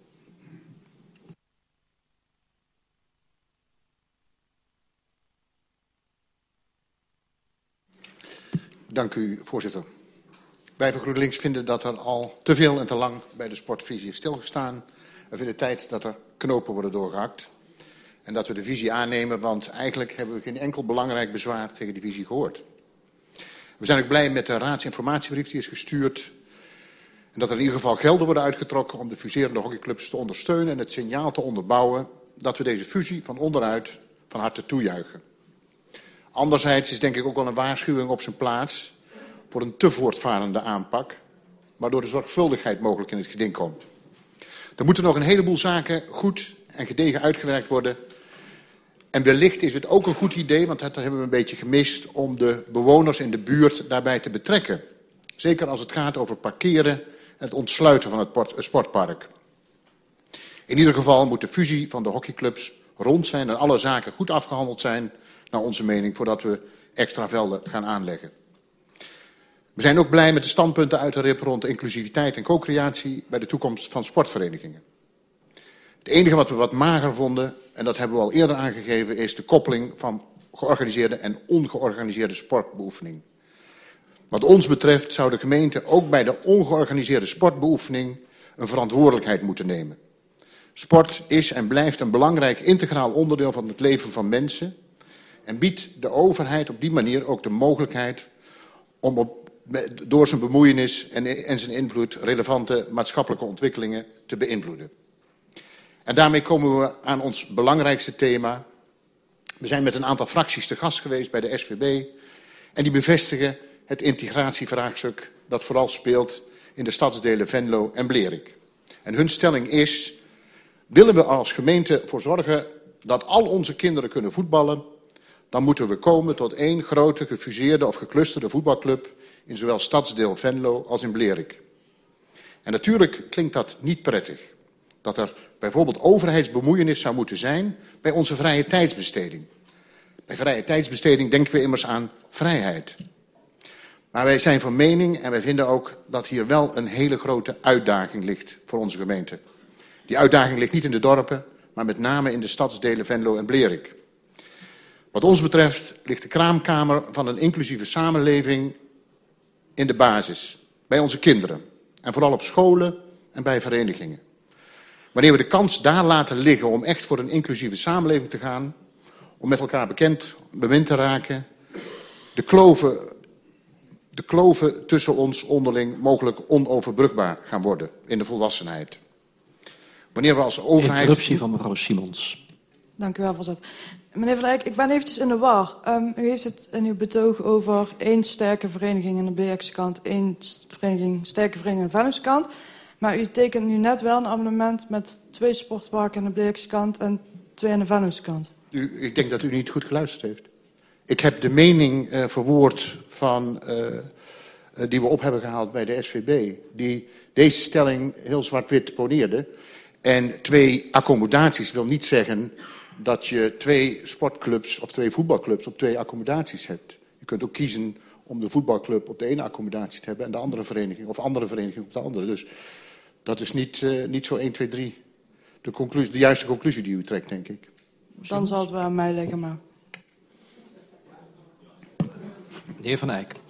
Dank u, voorzitter. Wij van GroenLinks vinden dat er al te veel en te lang bij de sportvisie is stilgestaan. We vinden tijd dat er knopen worden doorgehakt. En dat we de visie aannemen, want eigenlijk hebben we geen enkel belangrijk bezwaar tegen die visie gehoord. We zijn ook blij met de raadsinformatiebrief die is gestuurd. En dat er in ieder geval gelden worden uitgetrokken om de fuserende hockeyclubs te ondersteunen en het signaal te onderbouwen dat we deze fusie van onderuit van harte toejuichen. Anderzijds is denk ik ook wel een waarschuwing op zijn plaats voor een te voortvarende aanpak, waardoor de zorgvuldigheid mogelijk in het geding komt. Er moeten nog een heleboel zaken goed en gedegen uitgewerkt worden. En wellicht is het ook een goed idee, want dat hebben we een beetje gemist, om de bewoners in de buurt daarbij te betrekken. Zeker als het gaat over parkeren en het ontsluiten van het sportpark. In ieder geval moet de fusie van de hockeyclubs rond zijn en alle zaken goed afgehandeld zijn, naar onze mening, voordat we extra velden gaan aanleggen. We zijn ook blij met de standpunten uit de RIP rond inclusiviteit en co-creatie bij de toekomst van sportverenigingen. Het enige wat we wat mager vonden, en dat hebben we al eerder aangegeven, is de koppeling van georganiseerde en ongeorganiseerde sportbeoefening. Wat ons betreft zou de gemeente ook bij de ongeorganiseerde sportbeoefening een verantwoordelijkheid moeten nemen. Sport is en blijft een belangrijk integraal onderdeel van het leven van mensen en biedt de overheid op die manier ook de mogelijkheid om door zijn bemoeienis en zijn invloed relevante maatschappelijke ontwikkelingen te beïnvloeden. En daarmee komen we aan ons belangrijkste thema. We zijn met een aantal fracties te gast geweest bij de SVB en die bevestigen het integratievraagstuk dat vooral speelt in de stadsdelen Venlo en Blerik. En hun stelling is, willen we als gemeente ervoor zorgen dat al onze kinderen kunnen voetballen, dan moeten we komen tot één grote gefuseerde of geclusterde voetbalclub in zowel stadsdeel Venlo als in Blerik. En natuurlijk klinkt dat niet prettig. Dat er bijvoorbeeld overheidsbemoeienis zou moeten zijn bij onze vrije tijdsbesteding. Bij vrije tijdsbesteding denken we immers aan vrijheid. Maar wij zijn van mening en wij vinden ook dat hier wel een hele grote uitdaging ligt voor onze gemeente. Die uitdaging ligt niet in de dorpen, maar met name in de stadsdelen Venlo en Blerik. Wat ons betreft ligt de kraamkamer van een inclusieve samenleving in de basis, bij onze kinderen. En vooral op scholen en bij verenigingen. Wanneer we de kans daar laten liggen om echt voor een inclusieve samenleving te gaan, om met elkaar bemind te raken, de kloven tussen ons onderling mogelijk onoverbrugbaar gaan worden in de volwassenheid. Wanneer we als overheid... Interruptie van mevrouw Simons. Dank u wel, voorzitter. Meneer Van Dijk, ik ben eventjes in de war. U heeft het in uw betoog over 1 sterke vereniging aan de Bleekse kant, 1 sterke vereniging aan de Venlose kant. Maar u tekent nu net wel een abonnement met 2 sportparken aan de Bleekse kant en 2 aan de Venlose kant. Ik denk dat u niet goed geluisterd heeft. Ik heb de mening verwoord van, die we op hebben gehaald bij de SVB, die deze stelling heel zwart-wit poneerde. En 2 accommodaties wil niet zeggen dat je 2 sportclubs of 2 voetbalclubs op 2 accommodaties hebt. Je kunt ook kiezen om de voetbalclub op de ene accommodatie te hebben en de andere vereniging op de andere. Dus dat is niet zo 1, 2, 3 de juiste conclusie die u trekt, denk ik. Dan zal het wel aan mij liggen, maar... De heer Van Eyck.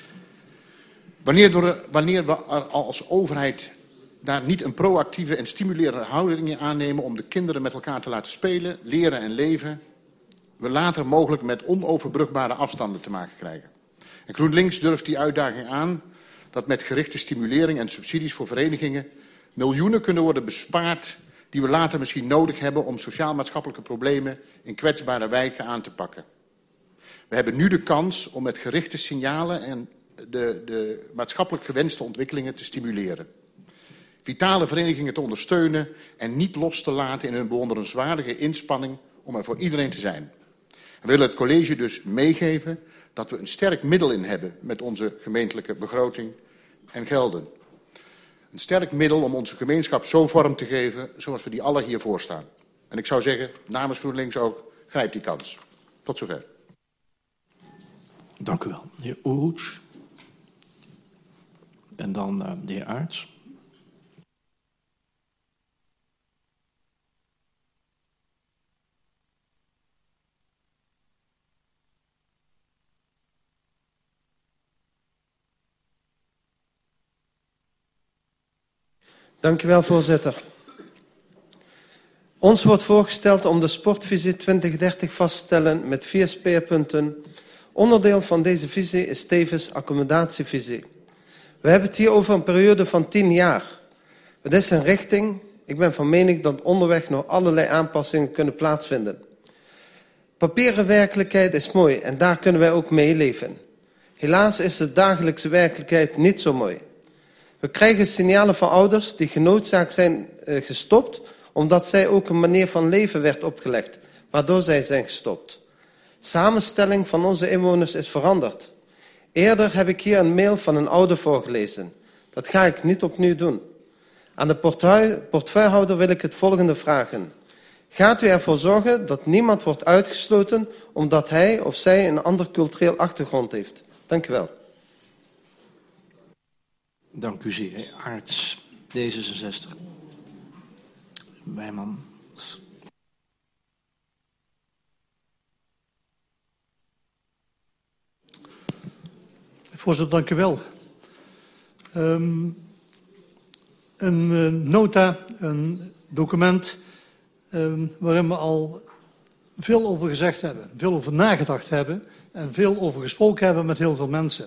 Wanneer we als overheid daar niet een proactieve en stimulerende houding in aannemen om de kinderen met elkaar te laten spelen, leren en leven, we later mogelijk met onoverbrugbare afstanden te maken krijgen. En GroenLinks durft die uitdaging aan dat met gerichte stimulering en subsidies voor verenigingen miljoenen kunnen worden bespaard die we later misschien nodig hebben om sociaal-maatschappelijke problemen in kwetsbare wijken aan te pakken. We hebben nu de kans om met gerichte signalen en de maatschappelijk gewenste ontwikkelingen te stimuleren. Vitale verenigingen te ondersteunen en niet los te laten in hun bewonderenswaardige inspanning om er voor iedereen te zijn. We willen het college dus meegeven dat we een sterk middel in hebben met onze gemeentelijke begroting en gelden. Een sterk middel om onze gemeenschap zo vorm te geven zoals we die alle hier voorstaan. En ik zou zeggen, namens GroenLinks ook, grijp die kans. Tot zover. Dank u wel. De heer Oeroets. En dan de heer Aerts. Dank u wel, voorzitter. Ons wordt voorgesteld om de sportvisie 2030 vast te stellen met 4 speerpunten. Onderdeel van deze visie is tevens accommodatievisie. We hebben het hier over een periode van 10 jaar. Het is een richting. Ik ben van mening dat onderweg nog allerlei aanpassingen kunnen plaatsvinden. Papieren werkelijkheid is mooi en daar kunnen wij ook mee leven. Helaas is de dagelijkse werkelijkheid niet zo mooi. We krijgen signalen van ouders die genoodzaakt zijn gestopt, omdat zij ook een manier van leven werd opgelegd, waardoor zij zijn gestopt. Samenstelling van onze inwoners is veranderd. Eerder heb ik hier een mail van een ouder voorgelezen. Dat ga ik niet opnieuw doen. Aan de portefeuillehouder wil ik het volgende vragen. Gaat u ervoor zorgen dat niemand wordt uitgesloten omdat hij of zij een ander cultureel achtergrond heeft? Dank u wel. Dank u zeer. Aerts, D66. Wijman. Voorzitter, dank u wel. Een nota, een document waarin we al veel over gezegd hebben, veel over nagedacht hebben en veel over gesproken hebben met heel veel mensen.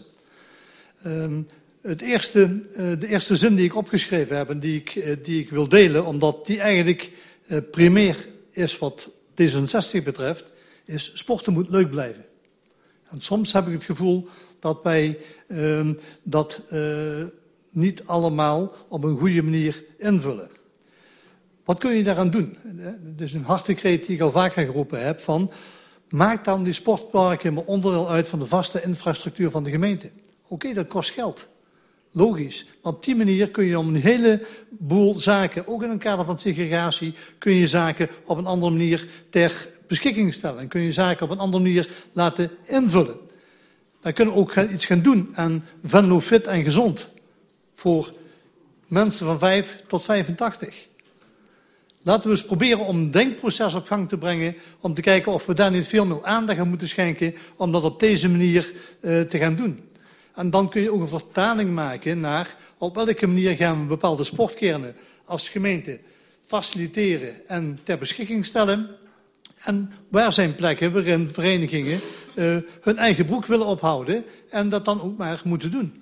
De eerste zin die ik opgeschreven heb en die ik wil delen, omdat die eigenlijk primair is wat D66 betreft, is sporten moet leuk blijven. En soms heb ik het gevoel dat wij dat niet allemaal op een goede manier invullen. Wat kun je daaraan doen? Het is een hartekreet die ik al vaker geroepen heb van, maak dan die sportparken maar onderdeel uit van de vaste infrastructuur van de gemeente. Oké, dat kost geld. Logisch. Maar op die manier kun je om een heleboel zaken, ook in een kader van segregatie, kun je zaken op een andere manier ter beschikking stellen. En kun je zaken op een andere manier laten invullen. Dan kunnen we ook iets gaan doen aan Venlo Fit en Gezond. Voor mensen van 5 tot 85. Laten we eens proberen om een denkproces op gang te brengen. Om te kijken of we daar niet veel meer aandacht aan moeten schenken. Om dat op deze manier te gaan doen. En dan kun je ook een vertaling maken naar op welke manier gaan we bepaalde sportkernen als gemeente faciliteren en ter beschikking stellen. En waar zijn plekken waarin verenigingen hun eigen broek willen ophouden en dat dan ook maar moeten doen.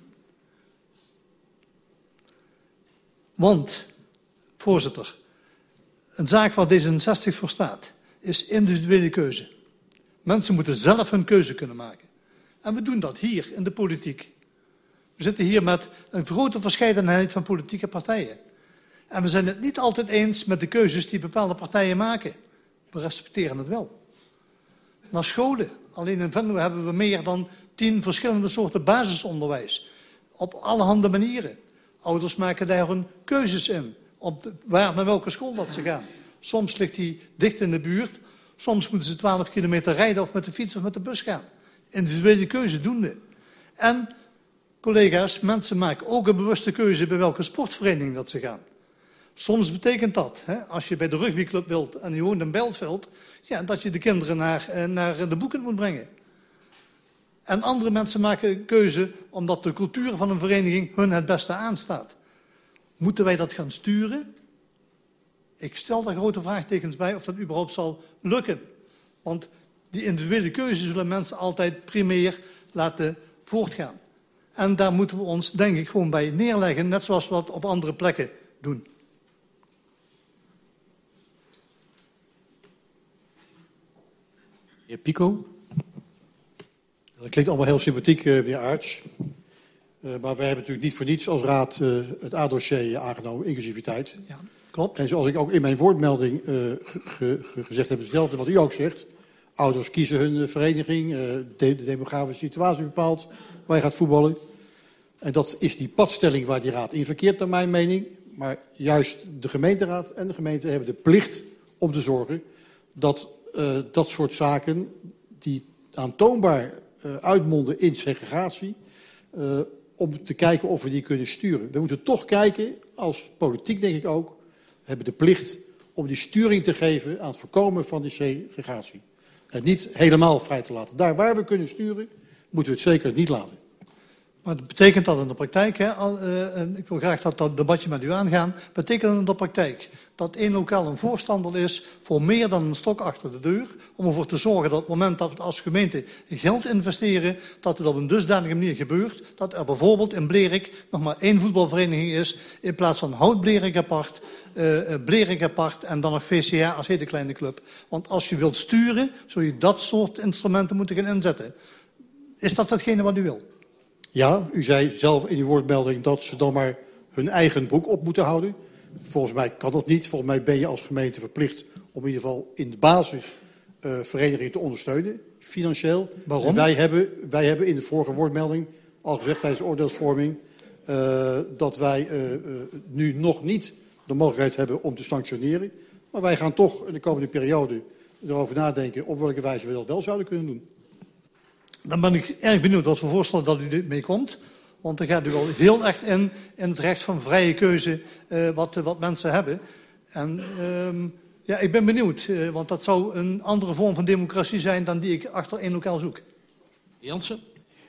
Want, voorzitter, een zaak waar D66 voor staat is individuele keuze. Mensen moeten zelf hun keuze kunnen maken. En we doen dat hier in de politiek. We zitten hier met een grote verscheidenheid van politieke partijen. En we zijn het niet altijd eens met de keuzes die bepaalde partijen maken. We respecteren het wel. Naar scholen. Alleen in Venlo hebben we meer dan 10 verschillende soorten basisonderwijs. Op allerhande manieren. Ouders maken daar hun keuzes in. Naar welke school dat ze gaan. Soms ligt die dicht in de buurt. Soms moeten ze 12 kilometer rijden of met de fiets of met de bus gaan. Individuele keuze doen we. En, collega's, mensen maken ook een bewuste keuze bij welke sportvereniging dat ze gaan. Soms betekent dat, als je bij de rugbyclub wilt en je woont in Belveld, ja, dat je de kinderen naar de boeken moet brengen. En andere mensen maken een keuze omdat de cultuur van een vereniging hun het beste aanstaat. Moeten wij dat gaan sturen? Ik stel daar grote vraagtekens bij of dat überhaupt zal lukken. Want die individuele keuze zullen mensen altijd primair laten voortgaan. En daar moeten we ons, denk ik, gewoon bij neerleggen, net zoals we dat op andere plekken doen. Heer Pico. Dat klinkt allemaal heel sympathiek, meneer Aerts. Maar wij hebben natuurlijk niet voor niets als raad het A-dossier aangenomen, inclusiviteit. Ja, klopt. En zoals ik ook in mijn woordmelding gezegd heb, hetzelfde wat u ook zegt. Ouders kiezen hun vereniging, de demografische situatie bepaalt waar je gaat voetballen. En dat is die padstelling waar die raad in verkeert, naar mijn mening. Maar juist de gemeenteraad en de gemeente hebben de plicht om te zorgen dat dat soort zaken die aantoonbaar uitmonden in segregatie, om te kijken of we die kunnen sturen. We moeten toch kijken, als politiek denk ik ook, we hebben de plicht om die sturing te geven aan het voorkomen van die segregatie. En niet helemaal vrij te laten. Daar waar we kunnen sturen, moeten we het zeker niet laten. Maar dat betekent dat in de praktijk, ik wil graag dat debatje met u aangaan, betekent dat in de praktijk dat één lokaal een voorstander is voor meer dan een stok achter de deur, om ervoor te zorgen dat op het moment dat we als gemeente geld investeren, dat het op een dusdanige manier gebeurt, dat er bijvoorbeeld in Blerik nog maar 1 voetbalvereniging is, in plaats van Hout-Blerik apart, Blerik apart en dan nog VCA als hele kleine club. Want als je wilt sturen, zul je dat soort instrumenten moeten gaan inzetten. Is dat hetgene wat u wil? Ja, u zei zelf in uw woordmelding dat ze dan maar hun eigen broek op moeten houden. Volgens mij kan dat niet. Volgens mij ben je als gemeente verplicht om in ieder geval in de basis verenigingen te ondersteunen, financieel. Waarom? En wij hebben in de vorige woordmelding al gezegd tijdens de oordeelsvorming dat wij nu nog niet de mogelijkheid hebben om te sanctioneren. Maar wij gaan toch in de komende periode erover nadenken op welke wijze we dat wel zouden kunnen doen. Dan ben ik erg benieuwd wat voor voorstel dat u mee komt. Want dan gaat u wel heel echt in het recht van vrije keuze wat mensen hebben. En ja, ik ben benieuwd, want dat zou een andere vorm van democratie zijn dan die ik achter één lokaal zoek. Jansen?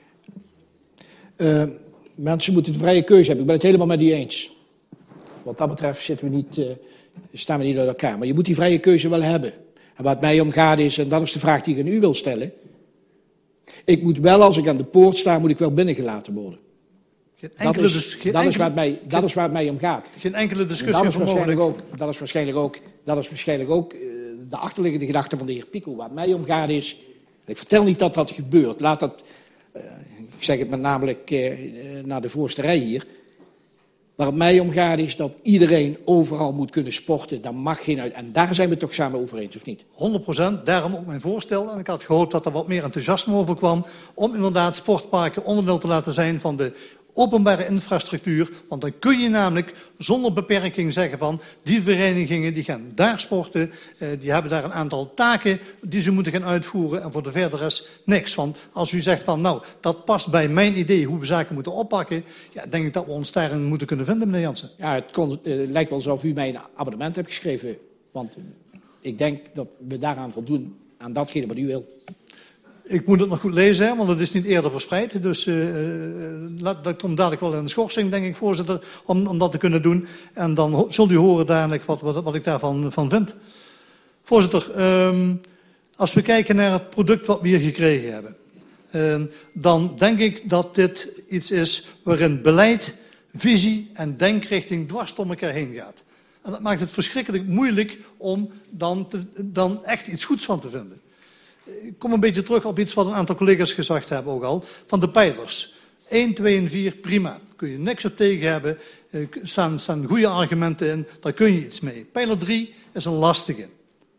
Mensen moeten de vrije keuze hebben. Ik ben het helemaal met u eens. Wat dat betreft staan we niet uit elkaar. Maar je moet die vrije keuze wel hebben. En wat mij om gaat is, en dat is de vraag die ik aan u wil stellen. Ik moet wel, als ik aan de poort sta, moet ik wel binnengelaten worden. Dat is waar het mij om gaat. Geen enkele discussie over mogelijk. Dat is waarschijnlijk ook de achterliggende gedachte van de heer Pico. Waar het mij om gaat is, en ik vertel niet dat dat gebeurt. Laat dat, ik zeg het met namelijk naar de voorste rij hier. Waar het mij om gaat is dat iedereen overal moet kunnen sporten. Daar mag geen uit. En daar zijn we het toch samen over eens, of niet? 100%, daarom ook mijn voorstel. En ik had gehoopt dat er wat meer enthousiasme over kwam om inderdaad sportparken onderdeel te laten zijn van de openbare infrastructuur. Want dan kun je namelijk zonder beperking zeggen van die verenigingen die gaan daar sporten. Die hebben daar een aantal taken die ze moeten gaan uitvoeren. En voor de verdere rest niks. Want als u zegt van nou dat past bij mijn idee hoe we zaken moeten oppakken. Ja, denk ik dat we ons daarin moeten kunnen vinden, meneer Jansen. Ja, het lijkt wel alsof u mij een abonnement hebt geschreven. Want ik denk dat we daaraan voldoen aan datgene wat u wil. Ik moet het nog goed lezen, hè, want het is niet eerder verspreid. Dus dat komt dadelijk wel in de schorsing, denk ik, voorzitter, om dat te kunnen doen. En dan zult u horen dadelijk wat ik daarvan vind. Voorzitter, als we kijken naar het product wat we hier gekregen hebben, dan denk ik dat dit iets is waarin beleid, visie en denkrichting dwars door elkaar heen gaat. En dat maakt het verschrikkelijk moeilijk om dan echt iets goeds van te vinden. Ik kom een beetje terug op iets wat een aantal collega's gezegd hebben ook al. Van de pijlers. 1, 2 en 4, prima. Daar kun je niks op tegen hebben. Er staan goede argumenten in. Daar kun je iets mee. Pijler 3 is een lastige.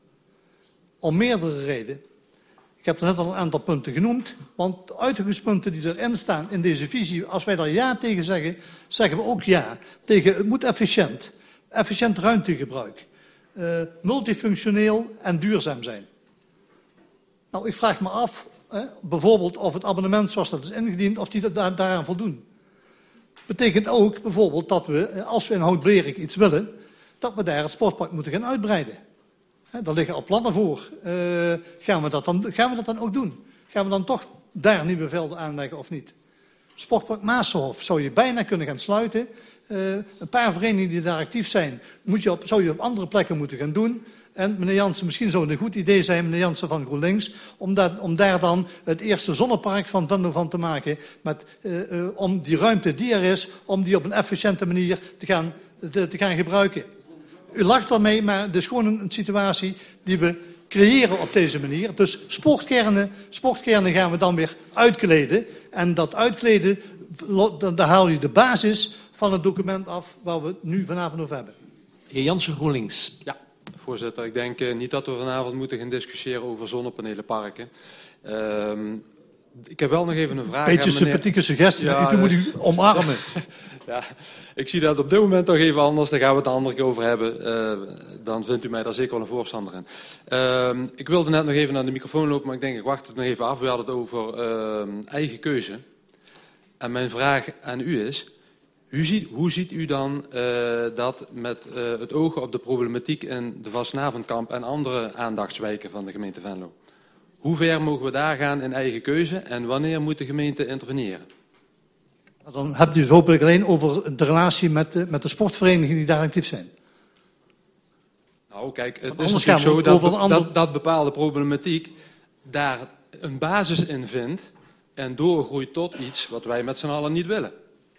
Om meerdere redenen. Ik heb er net al een aantal punten genoemd. Want de uitgangspunten die erin staan in deze visie, als wij daar ja tegen zeggen, zeggen we ook ja. Tegen het moet efficiënt. Efficiënt ruimtegebruik. Multifunctioneel en duurzaam zijn. Nou, ik vraag me af, bijvoorbeeld of het abonnement zoals dat is ingediend, of die daaraan voldoen. Betekent ook bijvoorbeeld dat we, als we in Hout-Blerik iets willen, dat we daar het sportpark moeten gaan uitbreiden. Daar liggen al plannen voor. Gaan we dat dan ook doen? Gaan we dan toch daar nieuwe velden aanleggen of niet? Sportpark Maassenhof zou je bijna kunnen gaan sluiten. Een paar verenigingen die daar actief zijn, zou je op andere plekken moeten gaan doen. En meneer Jansen, misschien zou het een goed idee zijn, meneer Jansen van GroenLinks, om daar dan het eerste zonnepark van Venlo van te maken. Om die ruimte die er is, om die op een efficiënte manier te gaan gebruiken. U lacht daarmee, maar het is gewoon een situatie die we creëren op deze manier. Dus sportkernen gaan we dan weer uitkleden. En dat uitkleden, daar haal je de basis van het document af waar we het nu vanavond over hebben. Heer Jansen, GroenLinks. Ja, voorzitter. Ik denk niet dat we vanavond moeten gaan discussiëren over zonnepanelenparken. Ik heb wel nog even een vraag. Beetje sympathieke suggestie, ja, die moet u omarmen. Ja, ik zie dat op dit moment toch even anders. Daar gaan we het een andere keer over hebben. Dan vindt u mij daar zeker wel een voorstander in. Ik wilde net nog even naar de microfoon lopen, maar ik denk ik wacht het nog even af. We hadden het over eigen keuze. En mijn vraag aan u is, hoe ziet u dan dat met het oog op de problematiek in de Vastenavondkamp en andere aandachtswijken van de gemeente Venlo? Hoe ver mogen we daar gaan in eigen keuze en wanneer moet de gemeente interveneren? Dan hebt u het hopelijk alleen over de relatie met de sportverenigingen die daar actief zijn. Nou kijk, het is natuurlijk zo dat bepaalde problematiek daar een basis in vindt en doorgroeit tot iets wat wij met z'n allen niet willen.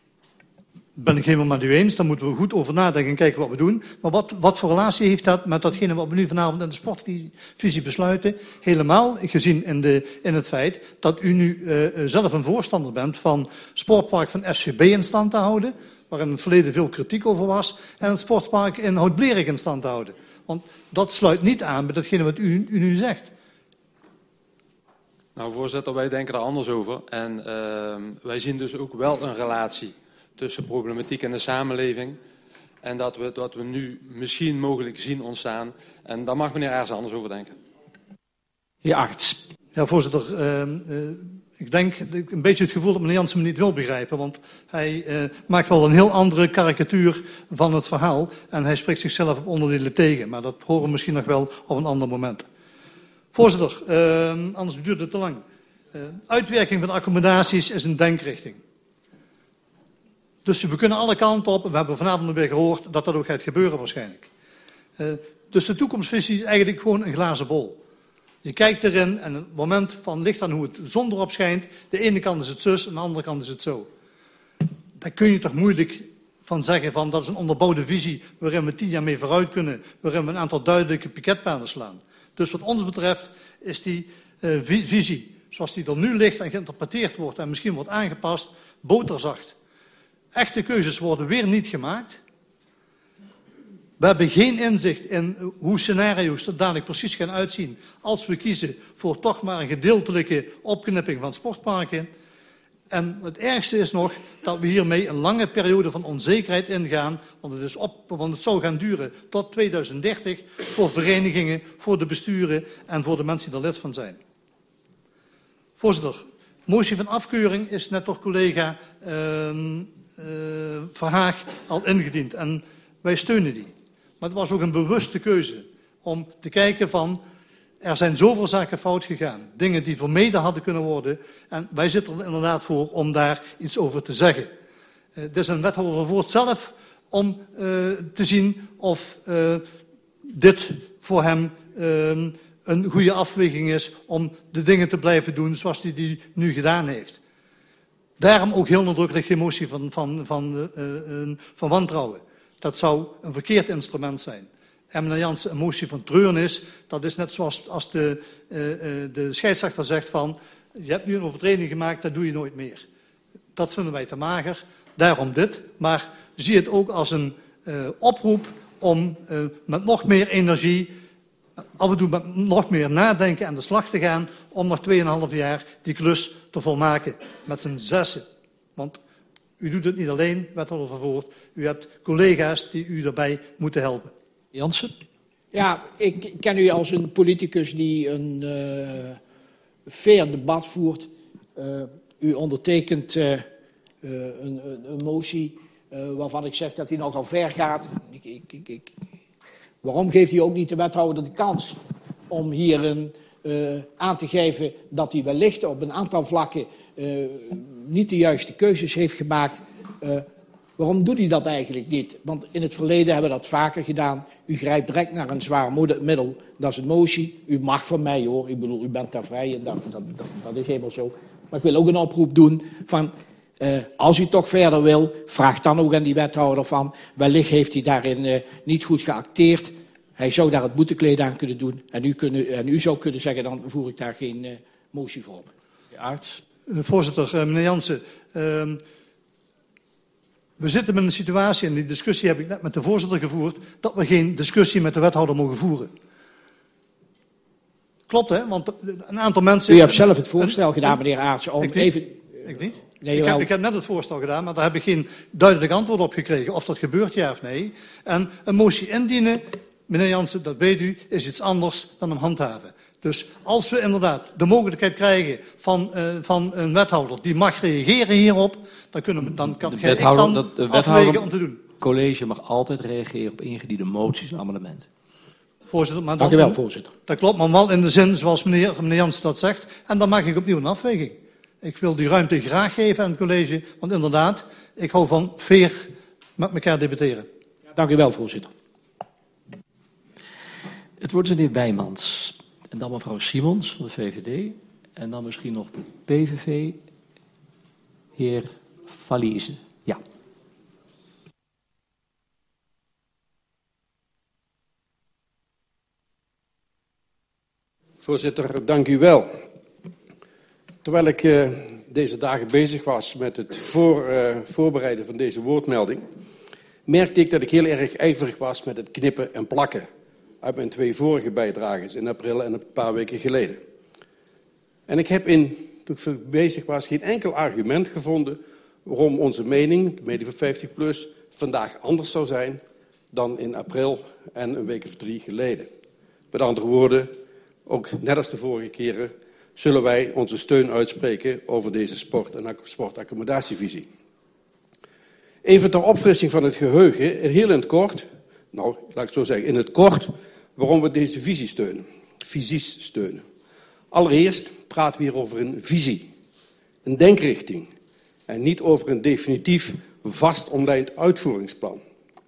Ben ik helemaal met u eens. Daar moeten we goed over nadenken en kijken wat we doen. Maar wat voor relatie heeft dat met datgene wat we nu vanavond in de sportvisie besluiten? Helemaal gezien in het feit dat u nu zelf een voorstander bent van sportpark van SVB in stand te houden. Waar in het verleden veel kritiek over was. En het sportpark in Hout-Blerik in stand te houden. Want dat sluit niet aan bij datgene wat u nu zegt. Nou voorzitter, wij denken er anders over. En wij zien dus ook wel een relatie tussen problematiek in de samenleving en dat we nu misschien mogelijk zien ontstaan. En daar mag meneer ergens anders over denken. Heer Arts. Ja, voorzitter. Ik denk een beetje het gevoel dat meneer Jansen me niet wil begrijpen. Want hij maakt wel een heel andere karikatuur van het verhaal. En hij spreekt zichzelf op onderdelen tegen. Maar dat horen we misschien nog wel op een ander moment. Voorzitter, anders duurt het te lang. Uitwerking van accommodaties is een denkrichting. Dus we kunnen alle kanten op. We hebben vanavond weer gehoord dat dat ook gaat gebeuren waarschijnlijk. Dus de toekomstvisie is eigenlijk gewoon een glazen bol. Je kijkt erin en het moment van ligt aan hoe het zon erop schijnt. De ene kant is het zus, aan de andere kant is het zo. Daar kun je toch moeilijk van zeggen van dat is een onderbouwde visie waarin we 10 jaar mee vooruit kunnen. Waarin we een aantal duidelijke piketpalen slaan. Dus wat ons betreft is die visie zoals die er nu ligt en geïnterpreteerd wordt en misschien wordt aangepast, boterzacht. Echte keuzes worden weer niet gemaakt. We hebben geen inzicht in hoe scenario's er dadelijk precies gaan uitzien als we kiezen voor toch maar een gedeeltelijke opknipping van sportparken. En het ergste is nog dat we hiermee een lange periode van onzekerheid ingaan, want het zou gaan duren tot 2030 voor verenigingen, voor de besturen en voor de mensen die er lid van zijn. Voorzitter, motie van afkeuring is net door collega Verhaag al ingediend en wij steunen die. Maar het was ook een bewuste keuze om te kijken van, er zijn zoveel zaken fout gegaan. Dingen die vermeden hadden kunnen worden. En wij zitten er inderdaad voor om daar iets over te zeggen. Het is een wethouder van Voort zelf om te zien of dit voor hem een goede afweging is om de dingen te blijven doen zoals hij die nu gedaan heeft. Daarom ook heel nadrukkelijk geen motie van wantrouwen. Dat zou een verkeerd instrument zijn. En meneer Jansen, een motie van treurnis, dat is net zoals als de scheidsrechter zegt van, je hebt nu een overtreding gemaakt, dat doe je nooit meer. Dat vinden wij te mager, daarom dit. Maar zie het ook als een oproep om met nog meer energie, af en toe met nog meer nadenken aan de slag te gaan, om nog 2,5 jaar die klus te volmaken met z'n 6. Want u doet het niet alleen, wethouder van Voort. U hebt collega's die u daarbij moeten helpen. Jansen? Ja, ik ken u als een politicus die een fair debat voert. U ondertekent een motie waarvan ik zeg dat die nogal ver gaat. Waarom geeft u ook niet de wethouder de kans om hier aan te geven dat hij wellicht op een aantal vlakken niet de juiste keuzes heeft gemaakt? Waarom doet hij dat eigenlijk niet? Want in het verleden hebben we dat vaker gedaan. U grijpt direct naar een zwaar middel, dat is een motie. U mag van mij hoor, ik bedoel, u bent daar vrij en dat is helemaal zo. Maar ik wil ook een oproep doen van, als u toch verder wil, vraag dan ook aan die wethouder van, wellicht heeft hij daarin niet goed geacteerd. Hij zou daar het boetekleed aan kunnen doen. En u zou kunnen zeggen, dan voer ik daar geen motie voor op. De Aarts. Voorzitter, meneer Jansen. We zitten met een situatie, en die discussie heb ik net met de voorzitter gevoerd, dat we geen discussie met de wethouder mogen voeren. Klopt, hè? Want een aantal mensen... U hebt zelf het voorstel gedaan, meneer Aarts. Ik niet. Nee, ik heb net het voorstel gedaan, maar daar heb ik geen duidelijk antwoord op gekregen. Of dat gebeurt, ja of nee. En een motie indienen, meneer Jansen, dat weet u, is iets anders dan hem handhaven. Dus als we inderdaad de mogelijkheid krijgen van een wethouder die mag reageren hierop, dan kan ik afwegen om te doen. Het college mag altijd reageren op ingediende moties en amendementen. Voorzitter, maar dank u wel, voorzitter. Dat klopt, maar wel in de zin zoals meneer Jansen dat zegt. En dan maak ik opnieuw een afweging. Ik wil die ruimte graag geven aan het college, want inderdaad, ik hou van fair met elkaar debatteren. Dank u wel, voorzitter. Het wordt de heer Wijmans. En dan mevrouw Simons van de VVD. En dan misschien nog de PVV. Heer Valise. Ja. Voorzitter, dank u wel. Terwijl ik deze dagen bezig was met het voorbereiden van deze woordmelding, merkte ik dat ik heel erg ijverig was met het knippen en plakken uit mijn 2 vorige bijdrages in april en een paar weken geleden. En ik heb toen ik bezig was, geen enkel argument gevonden waarom onze mening, de mening van 50PLUS, vandaag anders zou zijn dan in april en een week of 3 geleden. Met andere woorden, ook net als de vorige keren, zullen wij onze steun uitspreken over deze sportaccommodatievisie. Even ter opfrissing van het geheugen, heel in het kort, laat ik het zo zeggen, in het kort, waarom we deze visies steunen. Allereerst praten we hier over een visie, een denkrichting en niet over een definitief vast omlijnd uitvoeringsplan.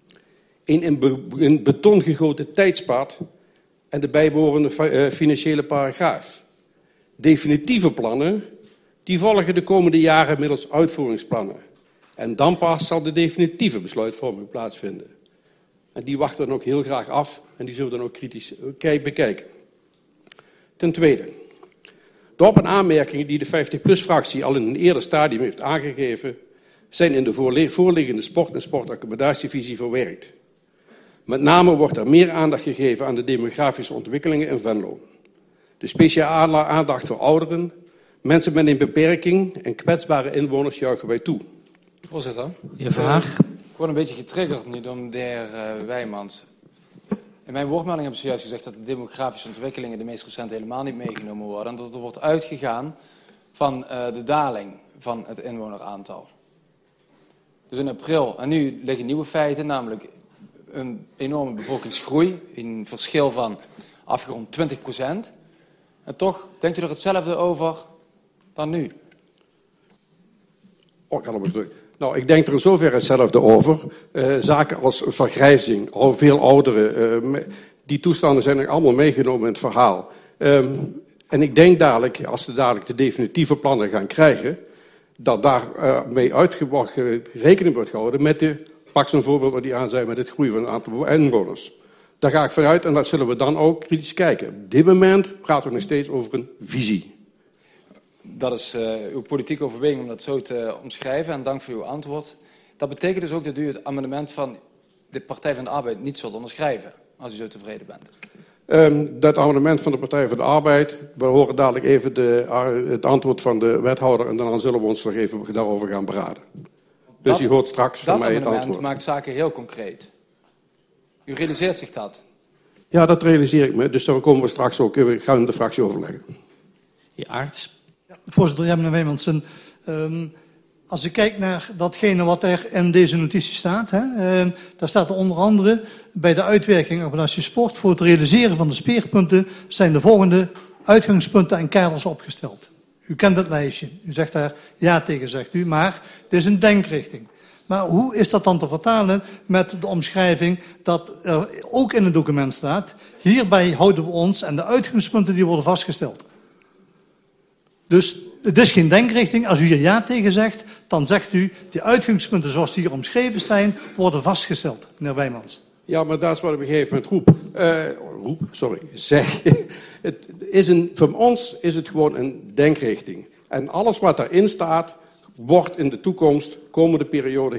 In beton gegoten tijdspad en de bijbehorende financiële paragraaf. Definitieve plannen, die volgen de komende jaren middels uitvoeringsplannen. En dan pas zal de definitieve besluitvorming plaatsvinden. En die wachten we dan ook heel graag af en die zullen we dan ook kritisch bekijken. Ten tweede, de op- en aanmerkingen die de 50PLUS-fractie al in een eerder stadium heeft aangegeven, zijn in de voorliggende sport- en sportaccommodatievisie verwerkt. Met name wordt er meer aandacht gegeven aan de demografische ontwikkelingen in Venlo. De speciale aandacht voor ouderen, Mensen met een beperking en kwetsbare inwoners juichen wij toe. Voorzitter. Heer Vraag. Ik word een beetje getriggerd nu door de heer Wijmans. In mijn woordmelding hebben ze juist gezegd dat de demografische ontwikkelingen de meest recente helemaal niet meegenomen worden. En dat er wordt uitgegaan van de daling van het inwoneraantal. Dus in april, en nu liggen nieuwe feiten, namelijk een enorme bevolkingsgroei, een verschil van afgerond 20%. En toch denkt u er hetzelfde over dan nu? Nou, ik denk er in zoverre hetzelfde over. Zaken als vergrijzing, al veel ouderen, die toestanden zijn er allemaal meegenomen in het verhaal. En ik denk dadelijk, als we dadelijk de definitieve plannen gaan krijgen, dat daar mee rekening wordt gehouden met de, pak zo'n voorbeeld wat die aan zei, met het groeien van het aantal inwoners. Daar ga ik vanuit en dat zullen we dan ook kritisch kijken. Op dit moment praten we nog steeds over een visie. Dat is uw politieke overweging om dat zo te omschrijven en dank voor uw antwoord. Dat betekent dus ook dat u het amendement van de Partij van de Arbeid niet zult onderschrijven, als u zo tevreden bent. Dat amendement van de Partij voor de Arbeid, we horen dadelijk even het antwoord van de wethouder en dan zullen we ons nog even daarover gaan beraden. Dus u hoort straks van mij het antwoord. Dat amendement maakt zaken heel concreet. U realiseert zich dat? Ja, dat realiseer ik me. Dus daar komen we straks ook, we gaan in de fractie overleggen. Heer Aerts. Ja, voorzitter, ja, meneer Wijmansen. Als ik kijk naar datgene wat er in deze notitie staat, daar staat er onder andere bij de uitwerking accommodatie sport voor het realiseren van de speerpunten zijn de volgende uitgangspunten en kaders opgesteld. U kent het lijstje. U zegt daar ja tegen, zegt u, maar het is een denkrichting. Maar hoe is dat dan te vertalen met de omschrijving dat er ook in het document staat, hierbij houden we ons en de uitgangspunten die worden vastgesteld. Dus het is geen denkrichting. Als u hier ja tegen zegt, dan zegt u die uitgangspunten zoals die hier omschreven zijn, worden vastgesteld, meneer Wijmans. Ja, maar dat is wat ik op een gegeven moment zeg. Voor ons is het gewoon een denkrichting. En alles wat daarin staat, wordt in de toekomst, komende periode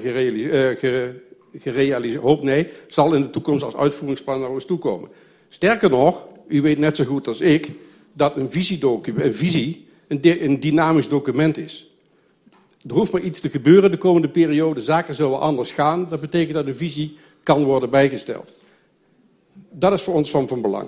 gerealiseerd. Zal in de toekomst als uitvoeringsplan naar ons toekomen. Sterker nog, u weet net zo goed als ik, dat een visie een dynamisch document is. Er hoeft maar iets te gebeuren de komende periode, zaken zullen anders gaan. Dat betekent dat een visie kan worden bijgesteld. Dat is voor ons van belang.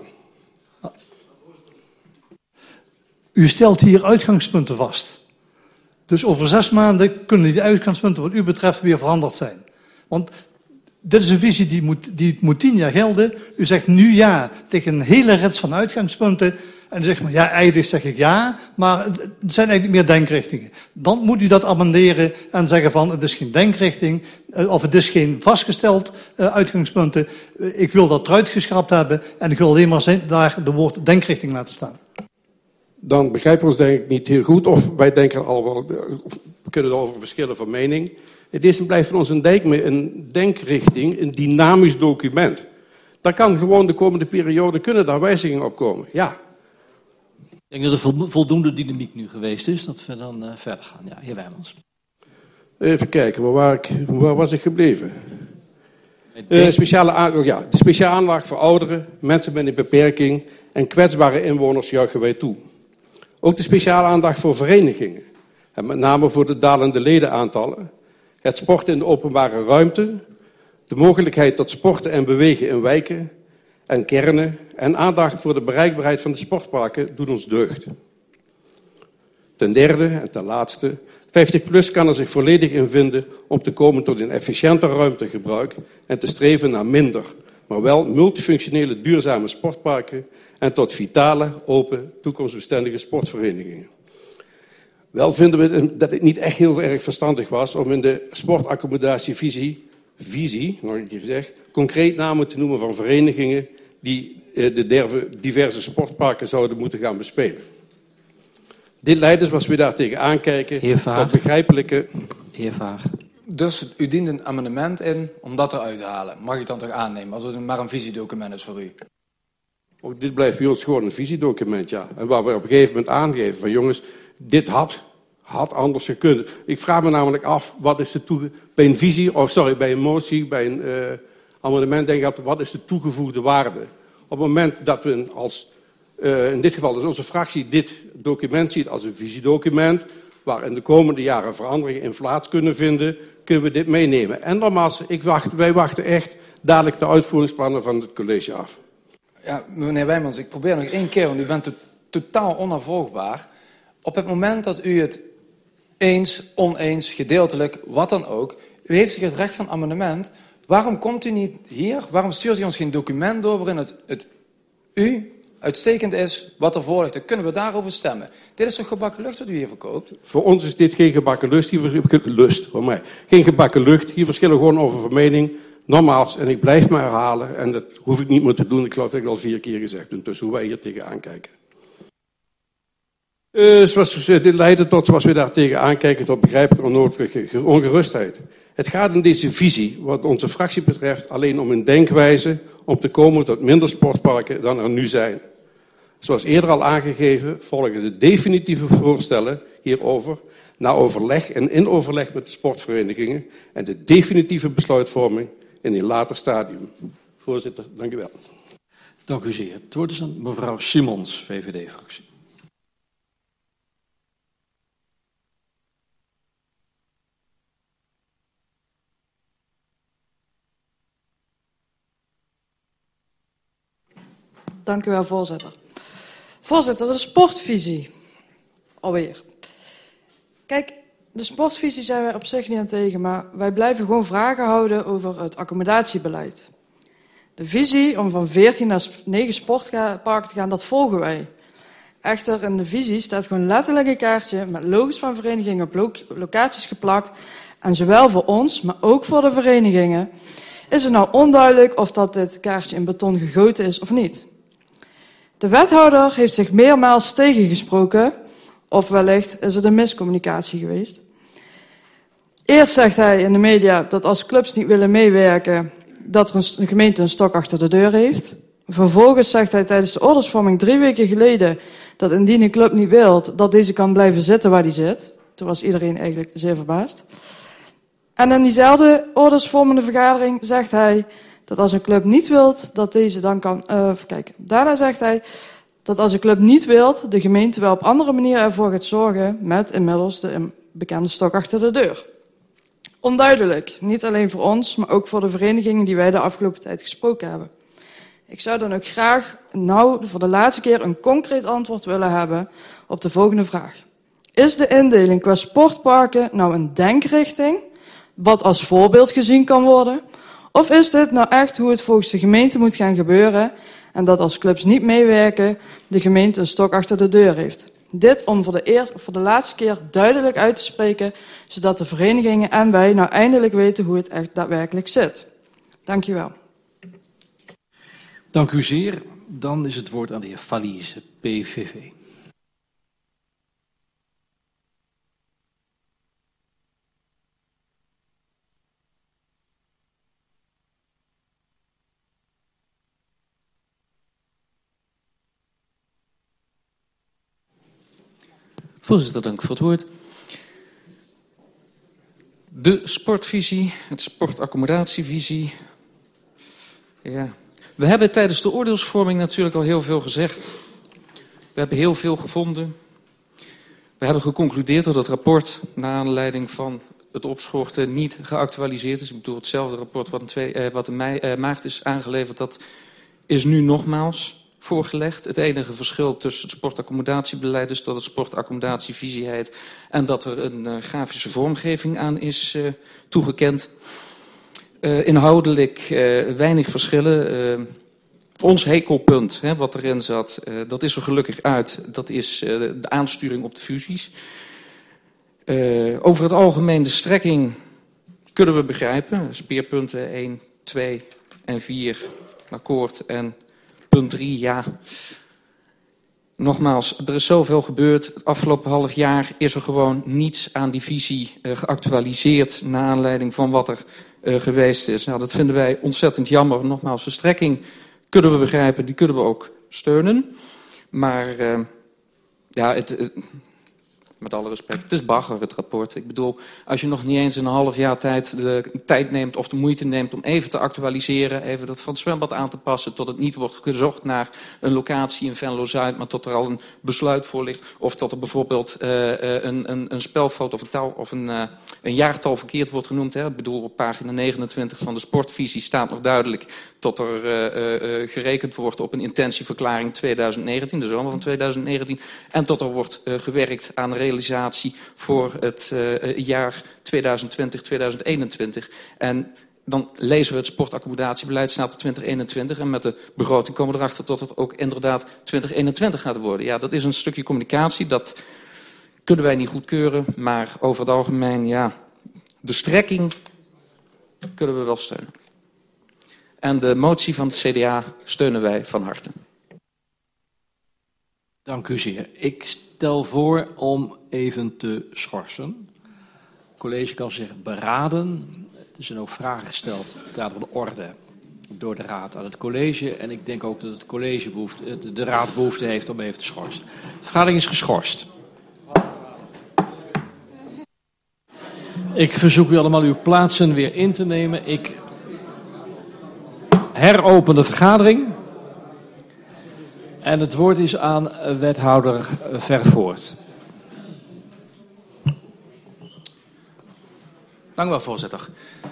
U stelt hier uitgangspunten vast. Dus over 6 maanden kunnen die uitgangspunten wat u betreft weer veranderd zijn. Want dit is een visie die moet 10 jaar gelden. U zegt nu ja tegen een hele rits van uitgangspunten. En dan zegt men, ja, eigenlijk zeg ik ja, maar het zijn eigenlijk meer denkrichtingen. Dan moet u dat amenderen en zeggen van, het is geen denkrichting, of het is geen vastgesteld uitgangspunten. Ik wil dat eruit geschrapt hebben en ik wil alleen maar daar de woord denkrichting laten staan. Dan begrijpen we ons denk ik niet heel goed, of wij denken al wel, we kunnen over verschillen van mening. Het is en blijft van ons een denkrichting, een dynamisch document. Daar kan gewoon de komende periode, kunnen daar wijzigingen op komen, ja. Ik denk dat er voldoende dynamiek nu geweest is, dat we dan verder gaan. Ja, heer Wijmans. Even kijken, waar was ik gebleven? De speciale aandacht voor ouderen, mensen met een beperking en kwetsbare inwoners juichen wij toe. Ook de speciale aandacht voor verenigingen, en met name voor de dalende ledenaantallen, het sporten in de openbare ruimte, de mogelijkheid tot sporten en bewegen in wijken en kernen en aandacht voor de bereikbaarheid van de sportparken doet ons deugd. Ten derde en ten laatste, 50PLUS kan er zich volledig in vinden om te komen tot een efficiënter ruimtegebruik en te streven naar minder, maar wel multifunctionele duurzame sportparken en tot vitale, open, toekomstbestendige sportverenigingen. Wel vinden we dat het niet echt heel erg verstandig was om in de sportaccommodatievisie, nog een keer gezegd, concreet namen te noemen van verenigingen die de diverse sportparken zouden moeten gaan bespelen. Dit leidt dus, als we daar tegenaan kijken, tot begrijpelijke... Heer Vaag. Dus u dient een amendement in om dat eruit te halen. Mag ik dan toch aannemen, als het maar een visiedocument is voor u? Ook dit blijft bij ons gewoon een visiedocument, ja. En waar we op een gegeven moment aangeven van jongens, dit had anders gekund. Ik vraag me namelijk af, wat is bij een visie, bij een motie, bij een amendement, denk ik, wat is de toegevoegde waarde? Op het moment dat we in dit geval dus onze fractie dit document ziet als een visiedocument, waar in de komende jaren veranderingen in plaats kunnen vinden, kunnen we dit meenemen. En nogmaals, wij wachten echt dadelijk de uitvoeringsplannen van het college af. Ja, meneer Wijmans, ik probeer nog 1 keer, want u bent totaal onafvolgbaar. Op het moment dat u het eens, oneens, gedeeltelijk, wat dan ook, u heeft zich het recht van amendement. Waarom komt u niet hier? Waarom stuurt u ons geen document door waarin het u uitstekend is wat ervoor ligt? Dan kunnen we daarover stemmen. Dit is toch gebakken lucht wat u hier verkoopt? Voor ons is dit geen gebakken lust. Voor mij. Geen gebakken lucht. Hier verschillen gewoon over van mening. Nogmaals, en ik blijf me herhalen, en dat hoef ik niet meer te doen. Ik geloof dat ik al 4 keer gezegd heb. Dus hoe wij hier tegenaan kijken. Dit leidt tot, zoals we daar tegenaan kijken, tot begrijpelijke onnodige ongerustheid. Het gaat in deze visie, wat onze fractie betreft, alleen om een denkwijze om te komen tot minder sportparken dan er nu zijn. Zoals eerder al aangegeven, volgen de definitieve voorstellen hierover na overleg en in overleg met de sportverenigingen en de definitieve besluitvorming in een later stadium. Voorzitter, dank u wel. Dank u zeer. Het woord is aan mevrouw Simons, VVD-fractie. Dank u wel, voorzitter. Voorzitter, de sportvisie. Alweer. Kijk, de sportvisie zijn wij op zich niet aan tegen, maar wij blijven gewoon vragen houden over het accommodatiebeleid. De visie om van 14 naar 9 sportparken te gaan, dat volgen wij. Echter, in de visie staat gewoon letterlijk een kaartje met logos van verenigingen op locaties geplakt. En zowel voor ons, maar ook voor de verenigingen, is het nou onduidelijk of dat dit kaartje in beton gegoten is of niet. De wethouder heeft zich meermaals tegengesproken, of wellicht is het een miscommunicatie geweest. Eerst zegt hij in de media dat als clubs niet willen meewerken, dat er een gemeente een stok achter de deur heeft. Vervolgens zegt hij tijdens de ordersvorming 3 weken geleden dat indien een club niet wil, dat deze kan blijven zitten waar die zit. Toen was iedereen eigenlijk zeer verbaasd. En in diezelfde ordersvormende vergadering zegt hij dat als een club niet wilt, dat deze dan kan... Daarna zegt hij dat als een club niet wilt, de gemeente wel op andere manier ervoor gaat zorgen met inmiddels de bekende stok achter de deur. Onduidelijk, niet alleen voor ons, maar ook voor de verenigingen die wij de afgelopen tijd gesproken hebben. Ik zou dan ook graag voor de laatste keer een concreet antwoord willen hebben op de volgende vraag. Is de indeling qua sportparken nou een denkrichting, wat als voorbeeld gezien kan worden? Of is dit nou echt hoe het volgens de gemeente moet gaan gebeuren en dat als clubs niet meewerken, de gemeente een stok achter de deur heeft? Dit om voor de laatste keer duidelijk uit te spreken, zodat de verenigingen en wij nou eindelijk weten hoe het echt daadwerkelijk zit. Dank u wel. Dank u zeer. Dan is het woord aan de heer Falize, PVV. Voorzitter, dank voor het woord. De sportvisie, het sportaccommodatievisie. Ja. We hebben tijdens de oordeelsvorming natuurlijk al heel veel gezegd. We hebben heel veel gevonden. We hebben geconcludeerd dat het rapport, naar aanleiding van het opschorten, niet geactualiseerd is. Ik bedoel, hetzelfde rapport wat in maart is aangeleverd, dat is nu nogmaals voorgelegd. Het enige verschil tussen het sportaccomodatiebeleid is dat het sportaccommodatievisie heet en dat er een grafische vormgeving aan is toegekend. Inhoudelijk weinig verschillen. Ons hekelpunt, wat erin zat, dat is er gelukkig uit. Dat is de aansturing op de fusies. Over het algemeen de strekking kunnen we begrijpen. Speerpunten 1, 2 en 4 akkoord en punt 3, ja. Nogmaals, er is zoveel gebeurd. Het afgelopen half jaar is er gewoon niets aan die visie geactualiseerd naar aanleiding van wat er geweest is. Nou, dat vinden wij ontzettend jammer. Nogmaals, de strekking kunnen we begrijpen, die kunnen we ook steunen. Maar met alle respect. Het is bagger, het rapport. Ik bedoel, als je nog niet eens in een half jaar tijd de tijd neemt of de moeite neemt om even te actualiseren, even dat van het zwembad aan te passen, tot het niet wordt gezocht naar een locatie in Venlo-Zuid, maar tot er al een besluit voor ligt, of tot er bijvoorbeeld een spelfout of een jaartal verkeerd wordt genoemd. Hè. Ik bedoel, op pagina 29 van de sportvisie staat nog duidelijk tot er gerekend wordt op een intentieverklaring 2019, de zomer van 2019, en tot er wordt gewerkt aan realisatie voor het jaar 2020-2021. En dan lezen we het sportaccomodatiebeleid, staat er 2021... en met de begroting komen we erachter tot het ook inderdaad 2021 gaat worden. Ja, dat is een stukje communicatie, dat kunnen wij niet goedkeuren, maar over het algemeen, ja, de strekking kunnen we wel steunen. En de motie van het CDA steunen wij van harte. Dank u zeer. Ik stel voor om even te schorsen. Het college kan zich beraden. Er zijn ook vragen gesteld in het kader van de orde door de raad aan het college. En ik denk ook dat het college de raad behoefte heeft om even te schorsen. De vergadering is geschorst. Ik verzoek u allemaal uw plaatsen weer in te nemen. Ik heropen de vergadering. En het woord is aan wethouder Vervoort. Dank u wel, voorzitter.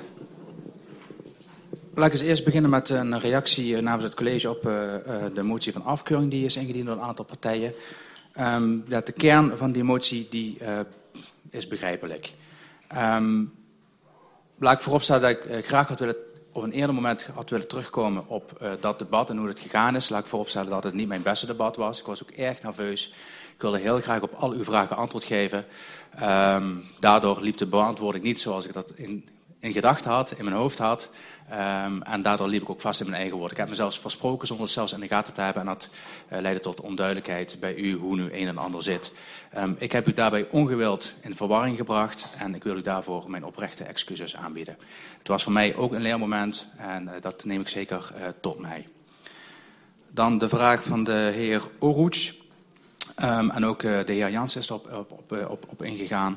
Laat ik eens eerst beginnen met een reactie namens het college op de motie van afkeuring die is ingediend door een aantal partijen. De kern van die motie is begrijpelijk. Laat ik vooropstellen dat ik graag op een eerder moment had willen terugkomen op dat debat en hoe het gegaan is. Laat ik vooropstellen dat het niet mijn beste debat was. Ik was ook erg nerveus. Ik wilde heel graag op al uw vragen antwoord geven. Daardoor liep de beantwoording niet zoals ik dat in gedachten had, in mijn hoofd had. En daardoor liep ik ook vast in mijn eigen woorden. Ik heb mezelf versproken zonder het zelfs in de gaten te hebben. En dat leidde tot onduidelijkheid bij u hoe nu een en ander zit. Ik heb u daarbij ongewild in verwarring gebracht. En ik wil u daarvoor mijn oprechte excuses aanbieden. Het was voor mij ook een leermoment. En dat neem ik zeker tot mij. Dan de vraag van de heer Oruc. En ook de heer Jans is op ingegaan.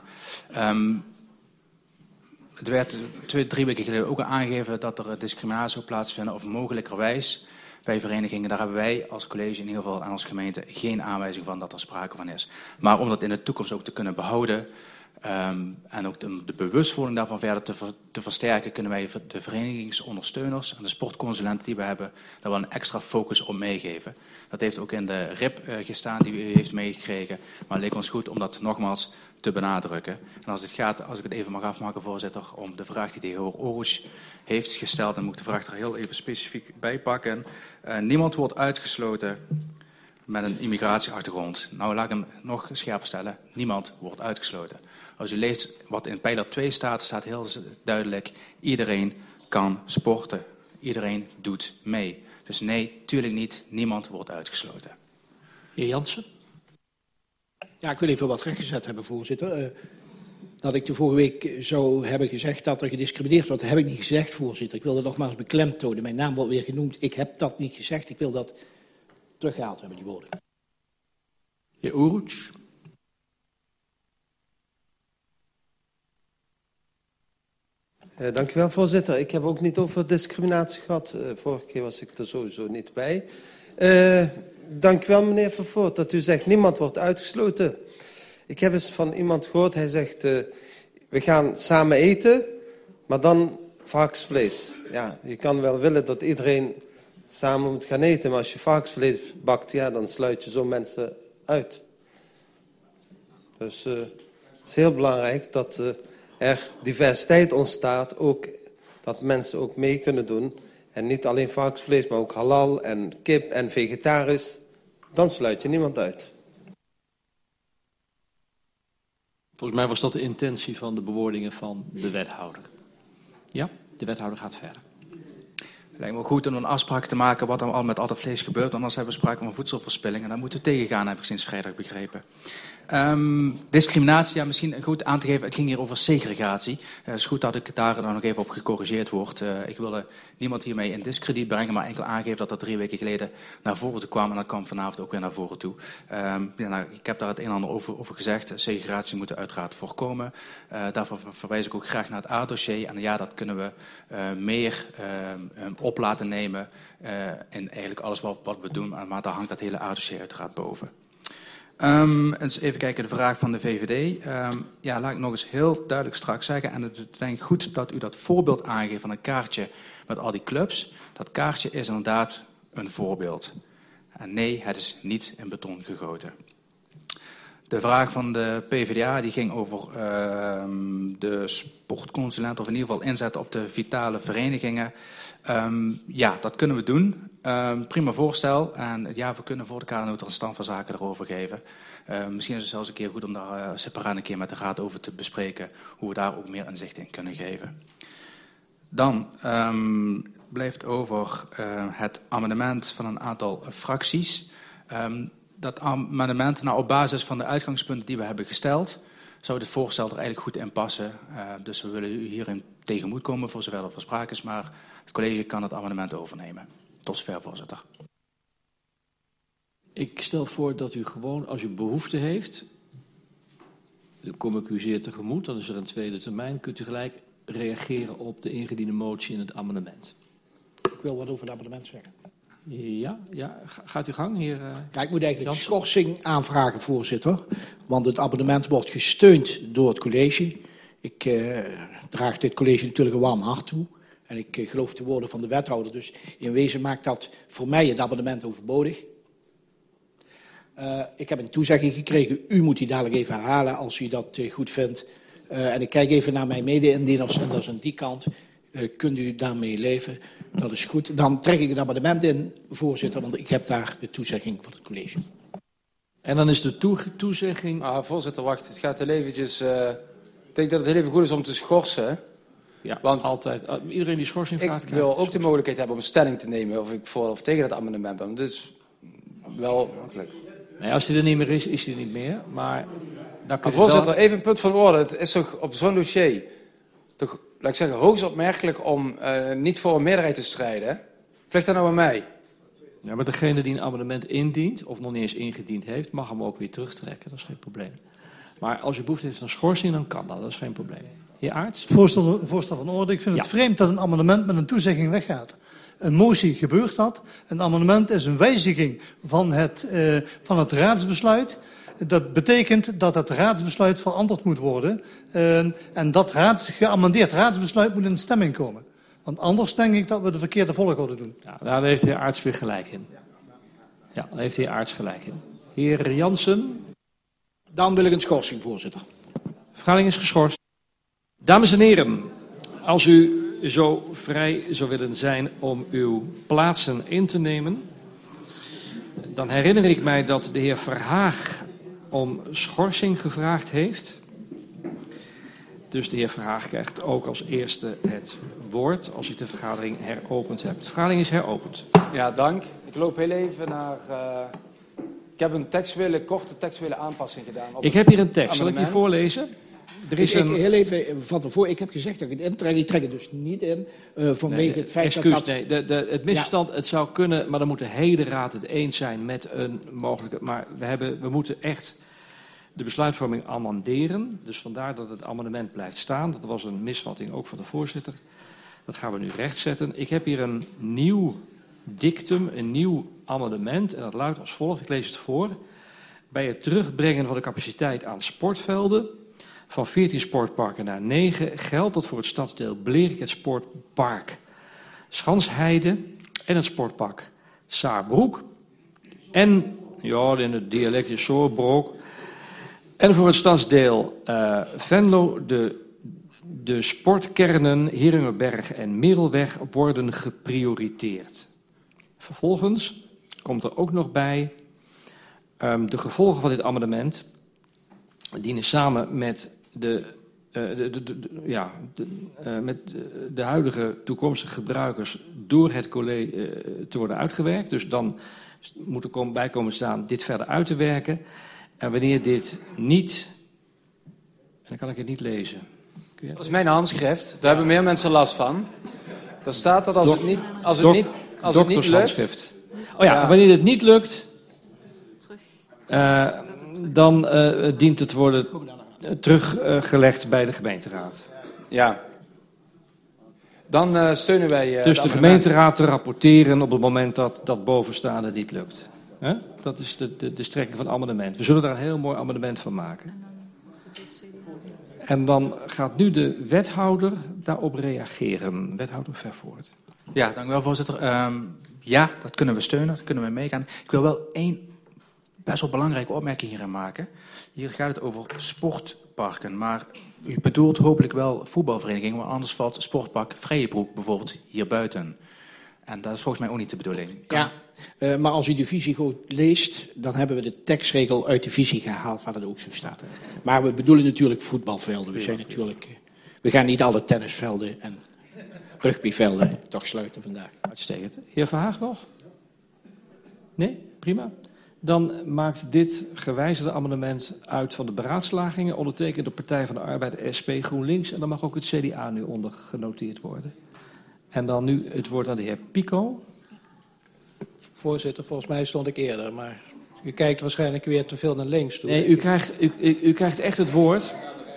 Het werd 2-3 weken geleden ook al aangegeven dat er discriminatie zou plaatsvinden of mogelijkerwijs bij verenigingen. Daar hebben wij als college in ieder geval en als gemeente geen aanwijzing van dat er sprake van is. Maar om dat in de toekomst ook te kunnen behouden en ook de bewustwording daarvan verder te versterken, kunnen wij de verenigingsondersteuners en de sportconsulenten die we hebben, daar wel een extra focus op meegeven. Dat heeft ook in de RIP gestaan die u heeft meegekregen. Maar het leek ons goed om dat nogmaals te benadrukken. En als het gaat, als ik het even mag afmaken, voorzitter, om de vraag die de heer Oruc heeft gesteld, dan moet ik de vraag er heel even specifiek bij pakken. Niemand wordt uitgesloten met een immigratieachtergrond. Nou, laat ik hem nog scherp stellen. Niemand wordt uitgesloten. Als u leest wat in pijler 2 staat, staat heel duidelijk: iedereen kan sporten. Iedereen doet mee. Dus nee, tuurlijk niet. Niemand wordt uitgesloten. Heer Jansen? Ja, ik wil even wat rechtgezet hebben, voorzitter. Dat ik de vorige week zou hebben gezegd dat er gediscrimineerd wordt, dat heb ik niet gezegd, voorzitter. Ik wil dat nogmaals beklemtonen. Mijn naam wordt weer genoemd. Ik heb dat niet gezegd. Ik wil dat teruggehaald hebben, die woorden. Heer Oruc? Dank u wel, voorzitter. Ik heb ook niet over discriminatie gehad. Vorige keer was ik er sowieso niet bij. Dank u wel, meneer Vervoort, dat u zegt niemand wordt uitgesloten. Ik heb eens van iemand gehoord, hij zegt we gaan samen eten, maar dan varkensvlees. Ja, je kan wel willen dat iedereen samen moet gaan eten, maar als je varkensvlees bakt, ja, dan sluit je zo mensen uit. Dus het is heel belangrijk dat er diversiteit ontstaat, ook dat mensen ook mee kunnen doen. En niet alleen varkensvlees, maar ook halal en kip en vegetarisch. Dan sluit je niemand uit. Volgens mij was dat de intentie van de bewoordingen van de wethouder. Ja, de wethouder gaat verder. Het lijkt me goed om een afspraak te maken wat er al met al het vlees gebeurt. Anders hebben we sprake van voedselverspilling. En daar moeten we tegengaan, heb ik sinds vrijdag begrepen. Discriminatie, ja, misschien goed aan te geven. Het ging hier over segregatie. Het is goed dat ik daar dan nog even op gecorrigeerd word. Ik wilde niemand hiermee in diskrediet brengen, maar enkel aangeven dat dat 3 weken geleden naar voren toe kwam. En dat kwam vanavond ook weer naar voren toe. Ik heb daar het een en ander over gezegd. Segregatie moet uiteraard voorkomen. Daarvoor verwijs ik ook graag naar het A-dossier. En ja, dat kunnen we meer op laten nemen in eigenlijk alles wat we doen. Maar daar hangt dat hele A-dossier uiteraard boven. Eens even kijken, de vraag van de VVD. Laat ik nog eens heel duidelijk straks zeggen. En het is denk ik goed dat u dat voorbeeld aangeeft van een kaartje met al die clubs. Dat kaartje is inderdaad een voorbeeld. En nee, het is niet in beton gegoten. De vraag van de PvdA die ging over de sportconsulent, of in ieder geval inzetten op de vitale verenigingen. Dat kunnen we doen. Prima voorstel. En ja, we kunnen voor de kadernota een stand van zaken erover geven. Misschien is het zelfs een keer goed om daar separaat een keer met de Raad over te bespreken. Hoe we daar ook meer inzicht in kunnen geven. Dan blijft over het amendement van een aantal fracties. Dat amendement, op basis van de uitgangspunten die we hebben gesteld, zou dit voorstel er eigenlijk goed in passen. Dus we willen u hierin tegemoetkomen voor zover er voor sprake is. Maar het college kan het amendement overnemen. Tot zover, voorzitter. Ik stel voor dat u gewoon, als u behoefte heeft, dan kom ik u zeer tegemoet, dan is er een tweede termijn, kunt u gelijk reageren op de ingediende motie in het amendement. Ik wil wat over het amendement zeggen. Ja, gaat u gang, heer ik moet eigenlijk schorsing aanvragen, voorzitter. Want het amendement wordt gesteund door het college. Ik draag dit college natuurlijk een warm hart toe. En ik geloof de woorden van de wethouder. Dus in wezen maakt dat voor mij het amendement overbodig. Ik heb een toezegging gekregen. U moet die dadelijk even herhalen als u dat goed vindt. En ik kijk even naar mijn mede-indieners. En dat is aan die kant. Kunt u daarmee leven? Dat is goed. Dan trek ik het amendement in, voorzitter. Want ik heb daar de toezegging van het college. En dan is de toezegging... Voorzitter, wacht. Het gaat heel eventjes... ik denk dat het heel even goed is om te schorsen. Ja, want altijd. Iedereen die schorsing vraagt... Ik wil ook de mogelijkheid hebben om een stelling te nemen of ik voor of tegen dat amendement ben. Dat is wel makkelijk. Nee, als hij er niet meer is, is hij er niet meer. Maar voorzitter, even een punt van orde. Het is toch op zo'n dossier toch, laat ik zeggen, hoogst opmerkelijk om niet voor een meerderheid te strijden. Vliegt dat nou aan mij? Ja, maar degene die een amendement indient, of nog niet eens ingediend heeft, mag hem ook weer terugtrekken. Dat is geen probleem. Maar als u behoefte heeft aan schorsing, dan kan dat. Dat is geen probleem. Heer Aarts? Voorstel van orde. Ik vind het vreemd dat een amendement met een toezegging weggaat. Een motie gebeurt dat. Een amendement is een wijziging van het raadsbesluit. Dat betekent dat het raadsbesluit veranderd moet worden. En dat geamendeerd raadsbesluit moet in stemming komen. Want anders denk ik dat we de verkeerde volgorde doen. Ja, daar heeft de heer Aarts weer gelijk in. Ja, daar heeft de heer Aarts gelijk in. Heer Jansen? Dan wil ik een schorsing, voorzitter. Vergadering is geschorst. Dames en heren, als u zo vrij zou willen zijn om uw plaatsen in te nemen, dan herinner ik mij dat de heer Verhaag om schorsing gevraagd heeft. Dus de heer Verhaag krijgt ook als eerste het woord als u de vergadering heropend hebt. De vergadering is heropend. Ja, dank. Ik loop heel even naar... Ik heb een korte textuele aanpassing gedaan. Ik heb hier een tekst. Zal ik die voorlezen? Er is heel even van tevoren. Ik heb gezegd dat ik het intrek. Ik trek het dus niet in vanwege het feit dat... Nee, het misverstand, het zou kunnen, maar dan moet de hele raad het eens zijn met een mogelijke... Maar we moeten echt de besluitvorming amenderen. Dus vandaar dat het amendement blijft staan. Dat was een misvatting ook van de voorzitter. Dat gaan we nu rechtzetten. Ik heb hier een nieuw dictum, een nieuw amendement. En dat luidt als volgt. Ik lees het voor. Bij het terugbrengen van de capaciteit aan sportvelden van 14 sportparken naar 9 geldt dat voor het stadsdeel Blerik het sportpark Schansheide en het sportpark Saarbroek en, ja, in het dialect is Sorbroek, en voor het stadsdeel Venlo de sportkernen Heringerberg en Merelweg worden geprioriteerd. Vervolgens komt er ook nog bij de gevolgen van dit amendement dienen samen met met de huidige toekomstige gebruikers door het college te worden uitgewerkt. Dus dan moet er bij komen staan dit verder uit te werken. En wanneer dit niet... En dan kan ik het niet lezen. Dat is mijn handschrift. Daar hebben meer mensen last van. Daar staat dat als het niet lukt... Oh ja, wanneer het niet lukt... dan dient het te worden teruggelegd bij de gemeenteraad. Ja. Dan steunen wij... Dus de gemeenteraad te rapporteren op het moment dat dat bovenstaande niet lukt. Dat is de strekking van het amendement. We zullen daar een heel mooi amendement van maken. En dan gaat nu de wethouder daarop reageren. Wethouder Vervoort. Ja, dank u wel, voorzitter. Ja, dat kunnen we steunen, daar kunnen we meegaan. Ik wil wel één best wel belangrijke opmerking hierin maken. Hier gaat het over sportparken, maar u bedoelt hopelijk wel voetbalverenigingen, want anders valt sportpark Vrijenbroek bijvoorbeeld hier buiten. En dat is volgens mij ook niet de bedoeling. Ja, maar als u de visie goed leest, dan hebben we de tekstregel uit de visie gehaald waar het ook zo staat. Maar we bedoelen natuurlijk voetbalvelden. We gaan niet alle tennisvelden en rugbyvelden toch sluiten vandaag. Uitstekend. Heer Verhaag nog? Nee? Prima. Dan maakt dit gewijzigde amendement uit van de beraadslagingen, ondertekend de Partij van de Arbeid, SP, GroenLinks. En dan mag ook het CDA nu onder genoteerd worden. En dan nu het woord aan de heer Pico. Voorzitter, volgens mij stond ik eerder, maar u kijkt waarschijnlijk weer te veel naar links toe. Nee, u krijgt echt het woord.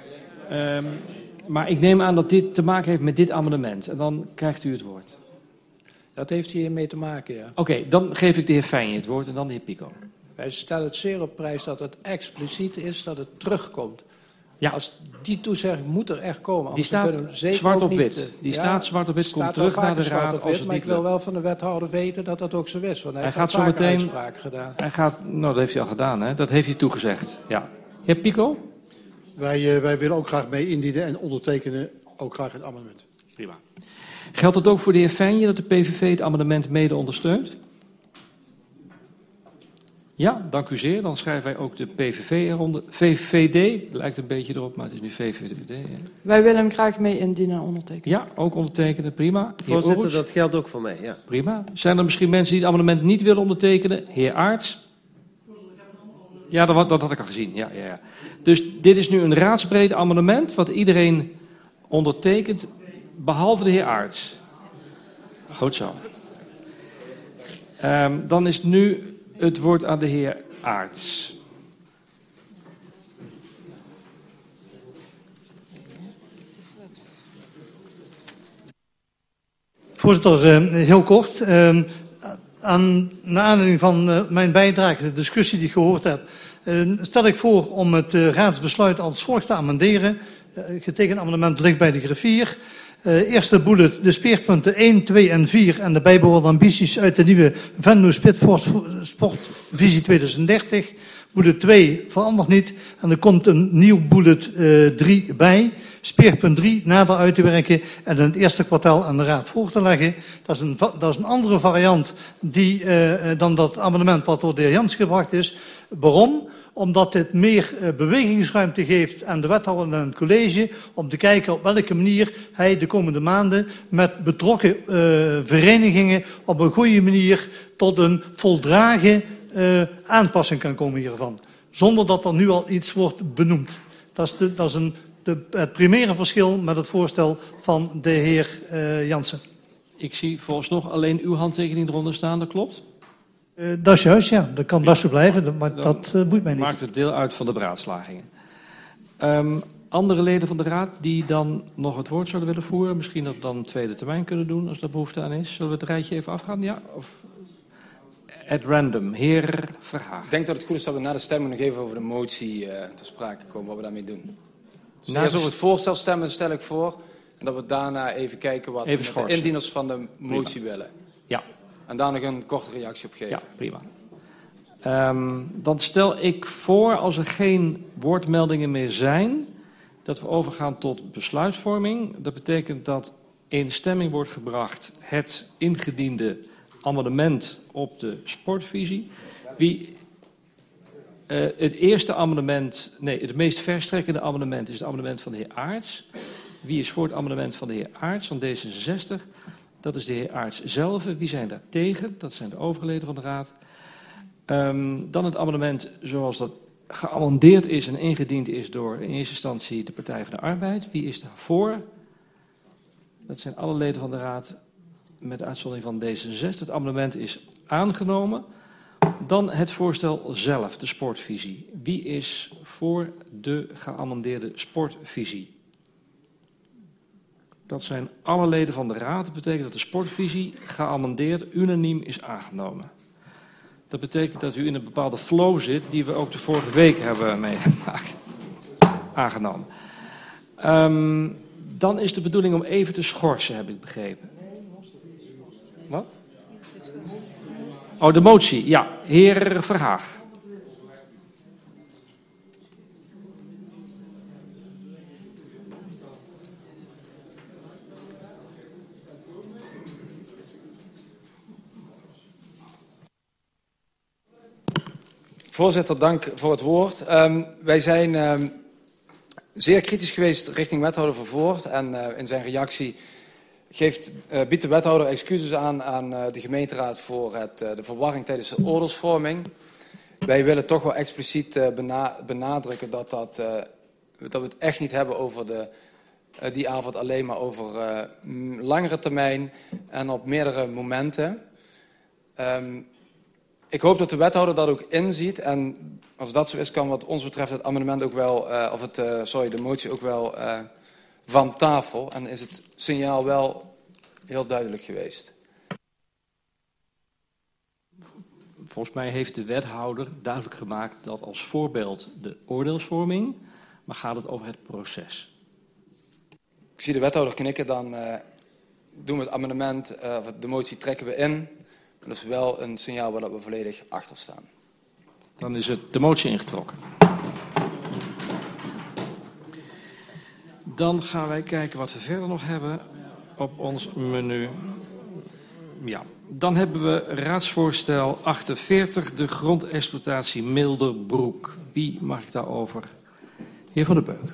Maar ik neem aan dat dit te maken heeft met dit amendement. En dan krijgt u het woord. Dat heeft hiermee te maken, ja. Oké, dan geef ik de heer Fijnje het woord en dan de heer Pico. Wij stellen het zeer op prijs dat het expliciet is dat het terugkomt. Ja. Als die toezegging moet er echt komen. Die staat zwart op wit. Die staat zwart op wit, komt terug naar de raad als het maar niet ik wil lukt. wel van de wethouder weten dat dat ook zo is. Want hij gaat heeft zo vaker meteen uitspraken gedaan. Nou, dat heeft hij al gedaan, hè? Dat heeft hij toegezegd. Ja. Heer Pico? Wij willen ook graag mee indienen en ondertekenen ook graag het amendement. Prima. Geldt het ook voor de heer Fijnje dat de PVV het amendement mede ondersteunt? Ja, dank u zeer. Dan schrijven wij ook de PVV eronder. VVD, lijkt een beetje erop, maar het is nu VVD. Ja. Wij willen hem graag mee indienen en ondertekenen. Ja, ook ondertekenen, prima. Voorzitter, dat geldt ook voor mij, ja. Prima. Zijn er misschien mensen die het amendement niet willen ondertekenen? Heer Aarts? Ja, dat had ik al gezien. Ja. Dus dit is nu een raadsbreed amendement, wat iedereen ondertekent, behalve de heer Aarts. Goed zo. Dan is nu het woord aan de heer Aarts. Voorzitter, heel kort. Naar aanleiding van mijn bijdrage, de discussie die ik gehoord heb, stel ik voor om het raadsbesluit als volgt te amenderen. Getekend amendement ligt bij de griffier. Eerste bullet, de speerpunten 1, 2 en 4 en de bijbehorende ambities uit de nieuwe Venlo Sportvisie 2030. Bullet 2 verandert niet en er komt een nieuw bullet 3 bij. Speerpunt 3 nader uit te werken en in het eerste kwartaal aan de raad voor te leggen. Dat is een andere variant dan dat amendement wat door de heer Jans gebracht is. Waarom? Omdat dit meer bewegingsruimte geeft aan de wethouder en het college om te kijken op welke manier hij de komende maanden met betrokken verenigingen op een goede manier tot een voldragen aanpassing kan komen hiervan. Zonder dat er nu al iets wordt benoemd. Dat is het primaire verschil met het voorstel van de heer Jansen. Ik zie volgens nog alleen uw handtekening eronder staan, dat klopt? Dat is juist, ja. Dat kan best zo blijven, maar dat boeit mij niet. Maakt het deel uit van de beraadslagingen. Andere leden van de raad die dan nog het woord zouden willen voeren, misschien dat we dan een tweede termijn kunnen doen als er behoefte aan is. Zullen we het rijtje even afgaan? Ja? Of at random. Heer Verhaag. Ik denk dat het goed is dat we na de stemming nog even over de motie ter sprake komen, wat we daarmee doen. Dus eerst over het voorstel stemmen stel ik voor. En dat we daarna even kijken wat de indieners van de motie willen. Ja. En daar nog een korte reactie op geven. Ja, prima. Dan stel ik voor, als er geen woordmeldingen meer zijn, dat we overgaan tot besluitvorming. Dat betekent dat in stemming wordt gebracht het ingediende amendement op de sportvisie. Het eerste amendement, het meest verstrekkende amendement is het amendement van de heer Aarts. Wie is voor het amendement van de heer Aarts van D66? Dat is de heer Aarts zelf. Wie zijn daar tegen? Dat zijn de overige leden van de raad. Dan het amendement zoals dat geamendeerd is en ingediend is door in eerste instantie de Partij van de Arbeid. Wie is daarvoor? Dat zijn alle leden van de Raad met uitzondering van D66. Het amendement is aangenomen. Dan het voorstel zelf, de sportvisie. Wie is voor de geamendeerde sportvisie? Dat zijn alle leden van de Raad. Dat betekent dat de sportvisie geamendeerd unaniem is aangenomen. Dat betekent dat u in een bepaalde flow zit die we ook de vorige week hebben meegemaakt. Aangenomen. Dan is de bedoeling om even te schorsen, heb ik begrepen. Wat? Oh, de motie. Ja, heer Verhaag. Voorzitter, dank voor het woord. Wij zijn zeer kritisch geweest richting wethouder Vervoort. En in zijn reactie biedt de wethouder excuses aan de gemeenteraad voor de verwarring tijdens de oordeelsvorming. Wij willen toch wel expliciet benadrukken dat we het echt niet hebben over die avond alleen maar over langere termijn en op meerdere momenten. Ik hoop dat de wethouder dat ook inziet. En als dat zo is, kan wat ons betreft het amendement ook wel, de motie ook wel van tafel. En is het signaal wel heel duidelijk geweest. Volgens mij heeft de wethouder duidelijk gemaakt dat als voorbeeld de oordeelsvorming, maar gaat het over het proces. Ik zie de wethouder knikken, dan doen we het amendement, of de motie trekken we in. Dat is wel een signaal waar we volledig achter staan. Dan is het de motie ingetrokken. Dan gaan wij kijken wat we verder nog hebben op ons menu. Ja, dan hebben we raadsvoorstel 48, de grondexploitatie Milderbroek. Wie mag ik daarover? Heer Van der Beuk.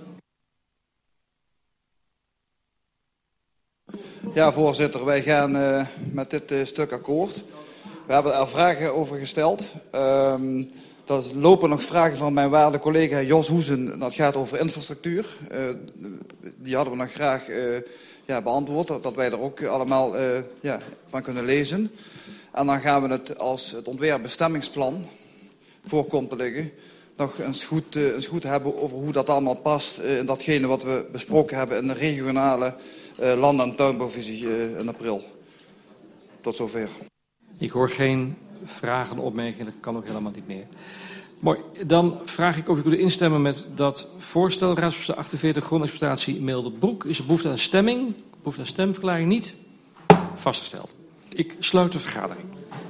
Ja, voorzitter, wij gaan met dit stuk akkoord. We hebben er vragen over gesteld. Er lopen nog vragen van mijn waarde collega Jos Hoesen. Dat gaat over infrastructuur. Die hadden we nog graag beantwoord. Dat wij er ook allemaal van kunnen lezen. En dan gaan we het, als het ontwerpbestemmingsplan voor komt te liggen, nog eens goed hebben over hoe dat allemaal past in datgene wat we besproken hebben in de regionale land- en tuinbouwvisie in april. Tot zover. Ik hoor geen vragen of opmerkingen, dat kan ook helemaal niet meer. Mooi, dan vraag ik of u kunt instemmen met dat voorstel, raadsvoorstel 48, grondexploitatie Milderbroek. Is er behoefte aan stemming? Behoefte aan stemverklaring? Niet? Vastgesteld. Ik sluit de vergadering.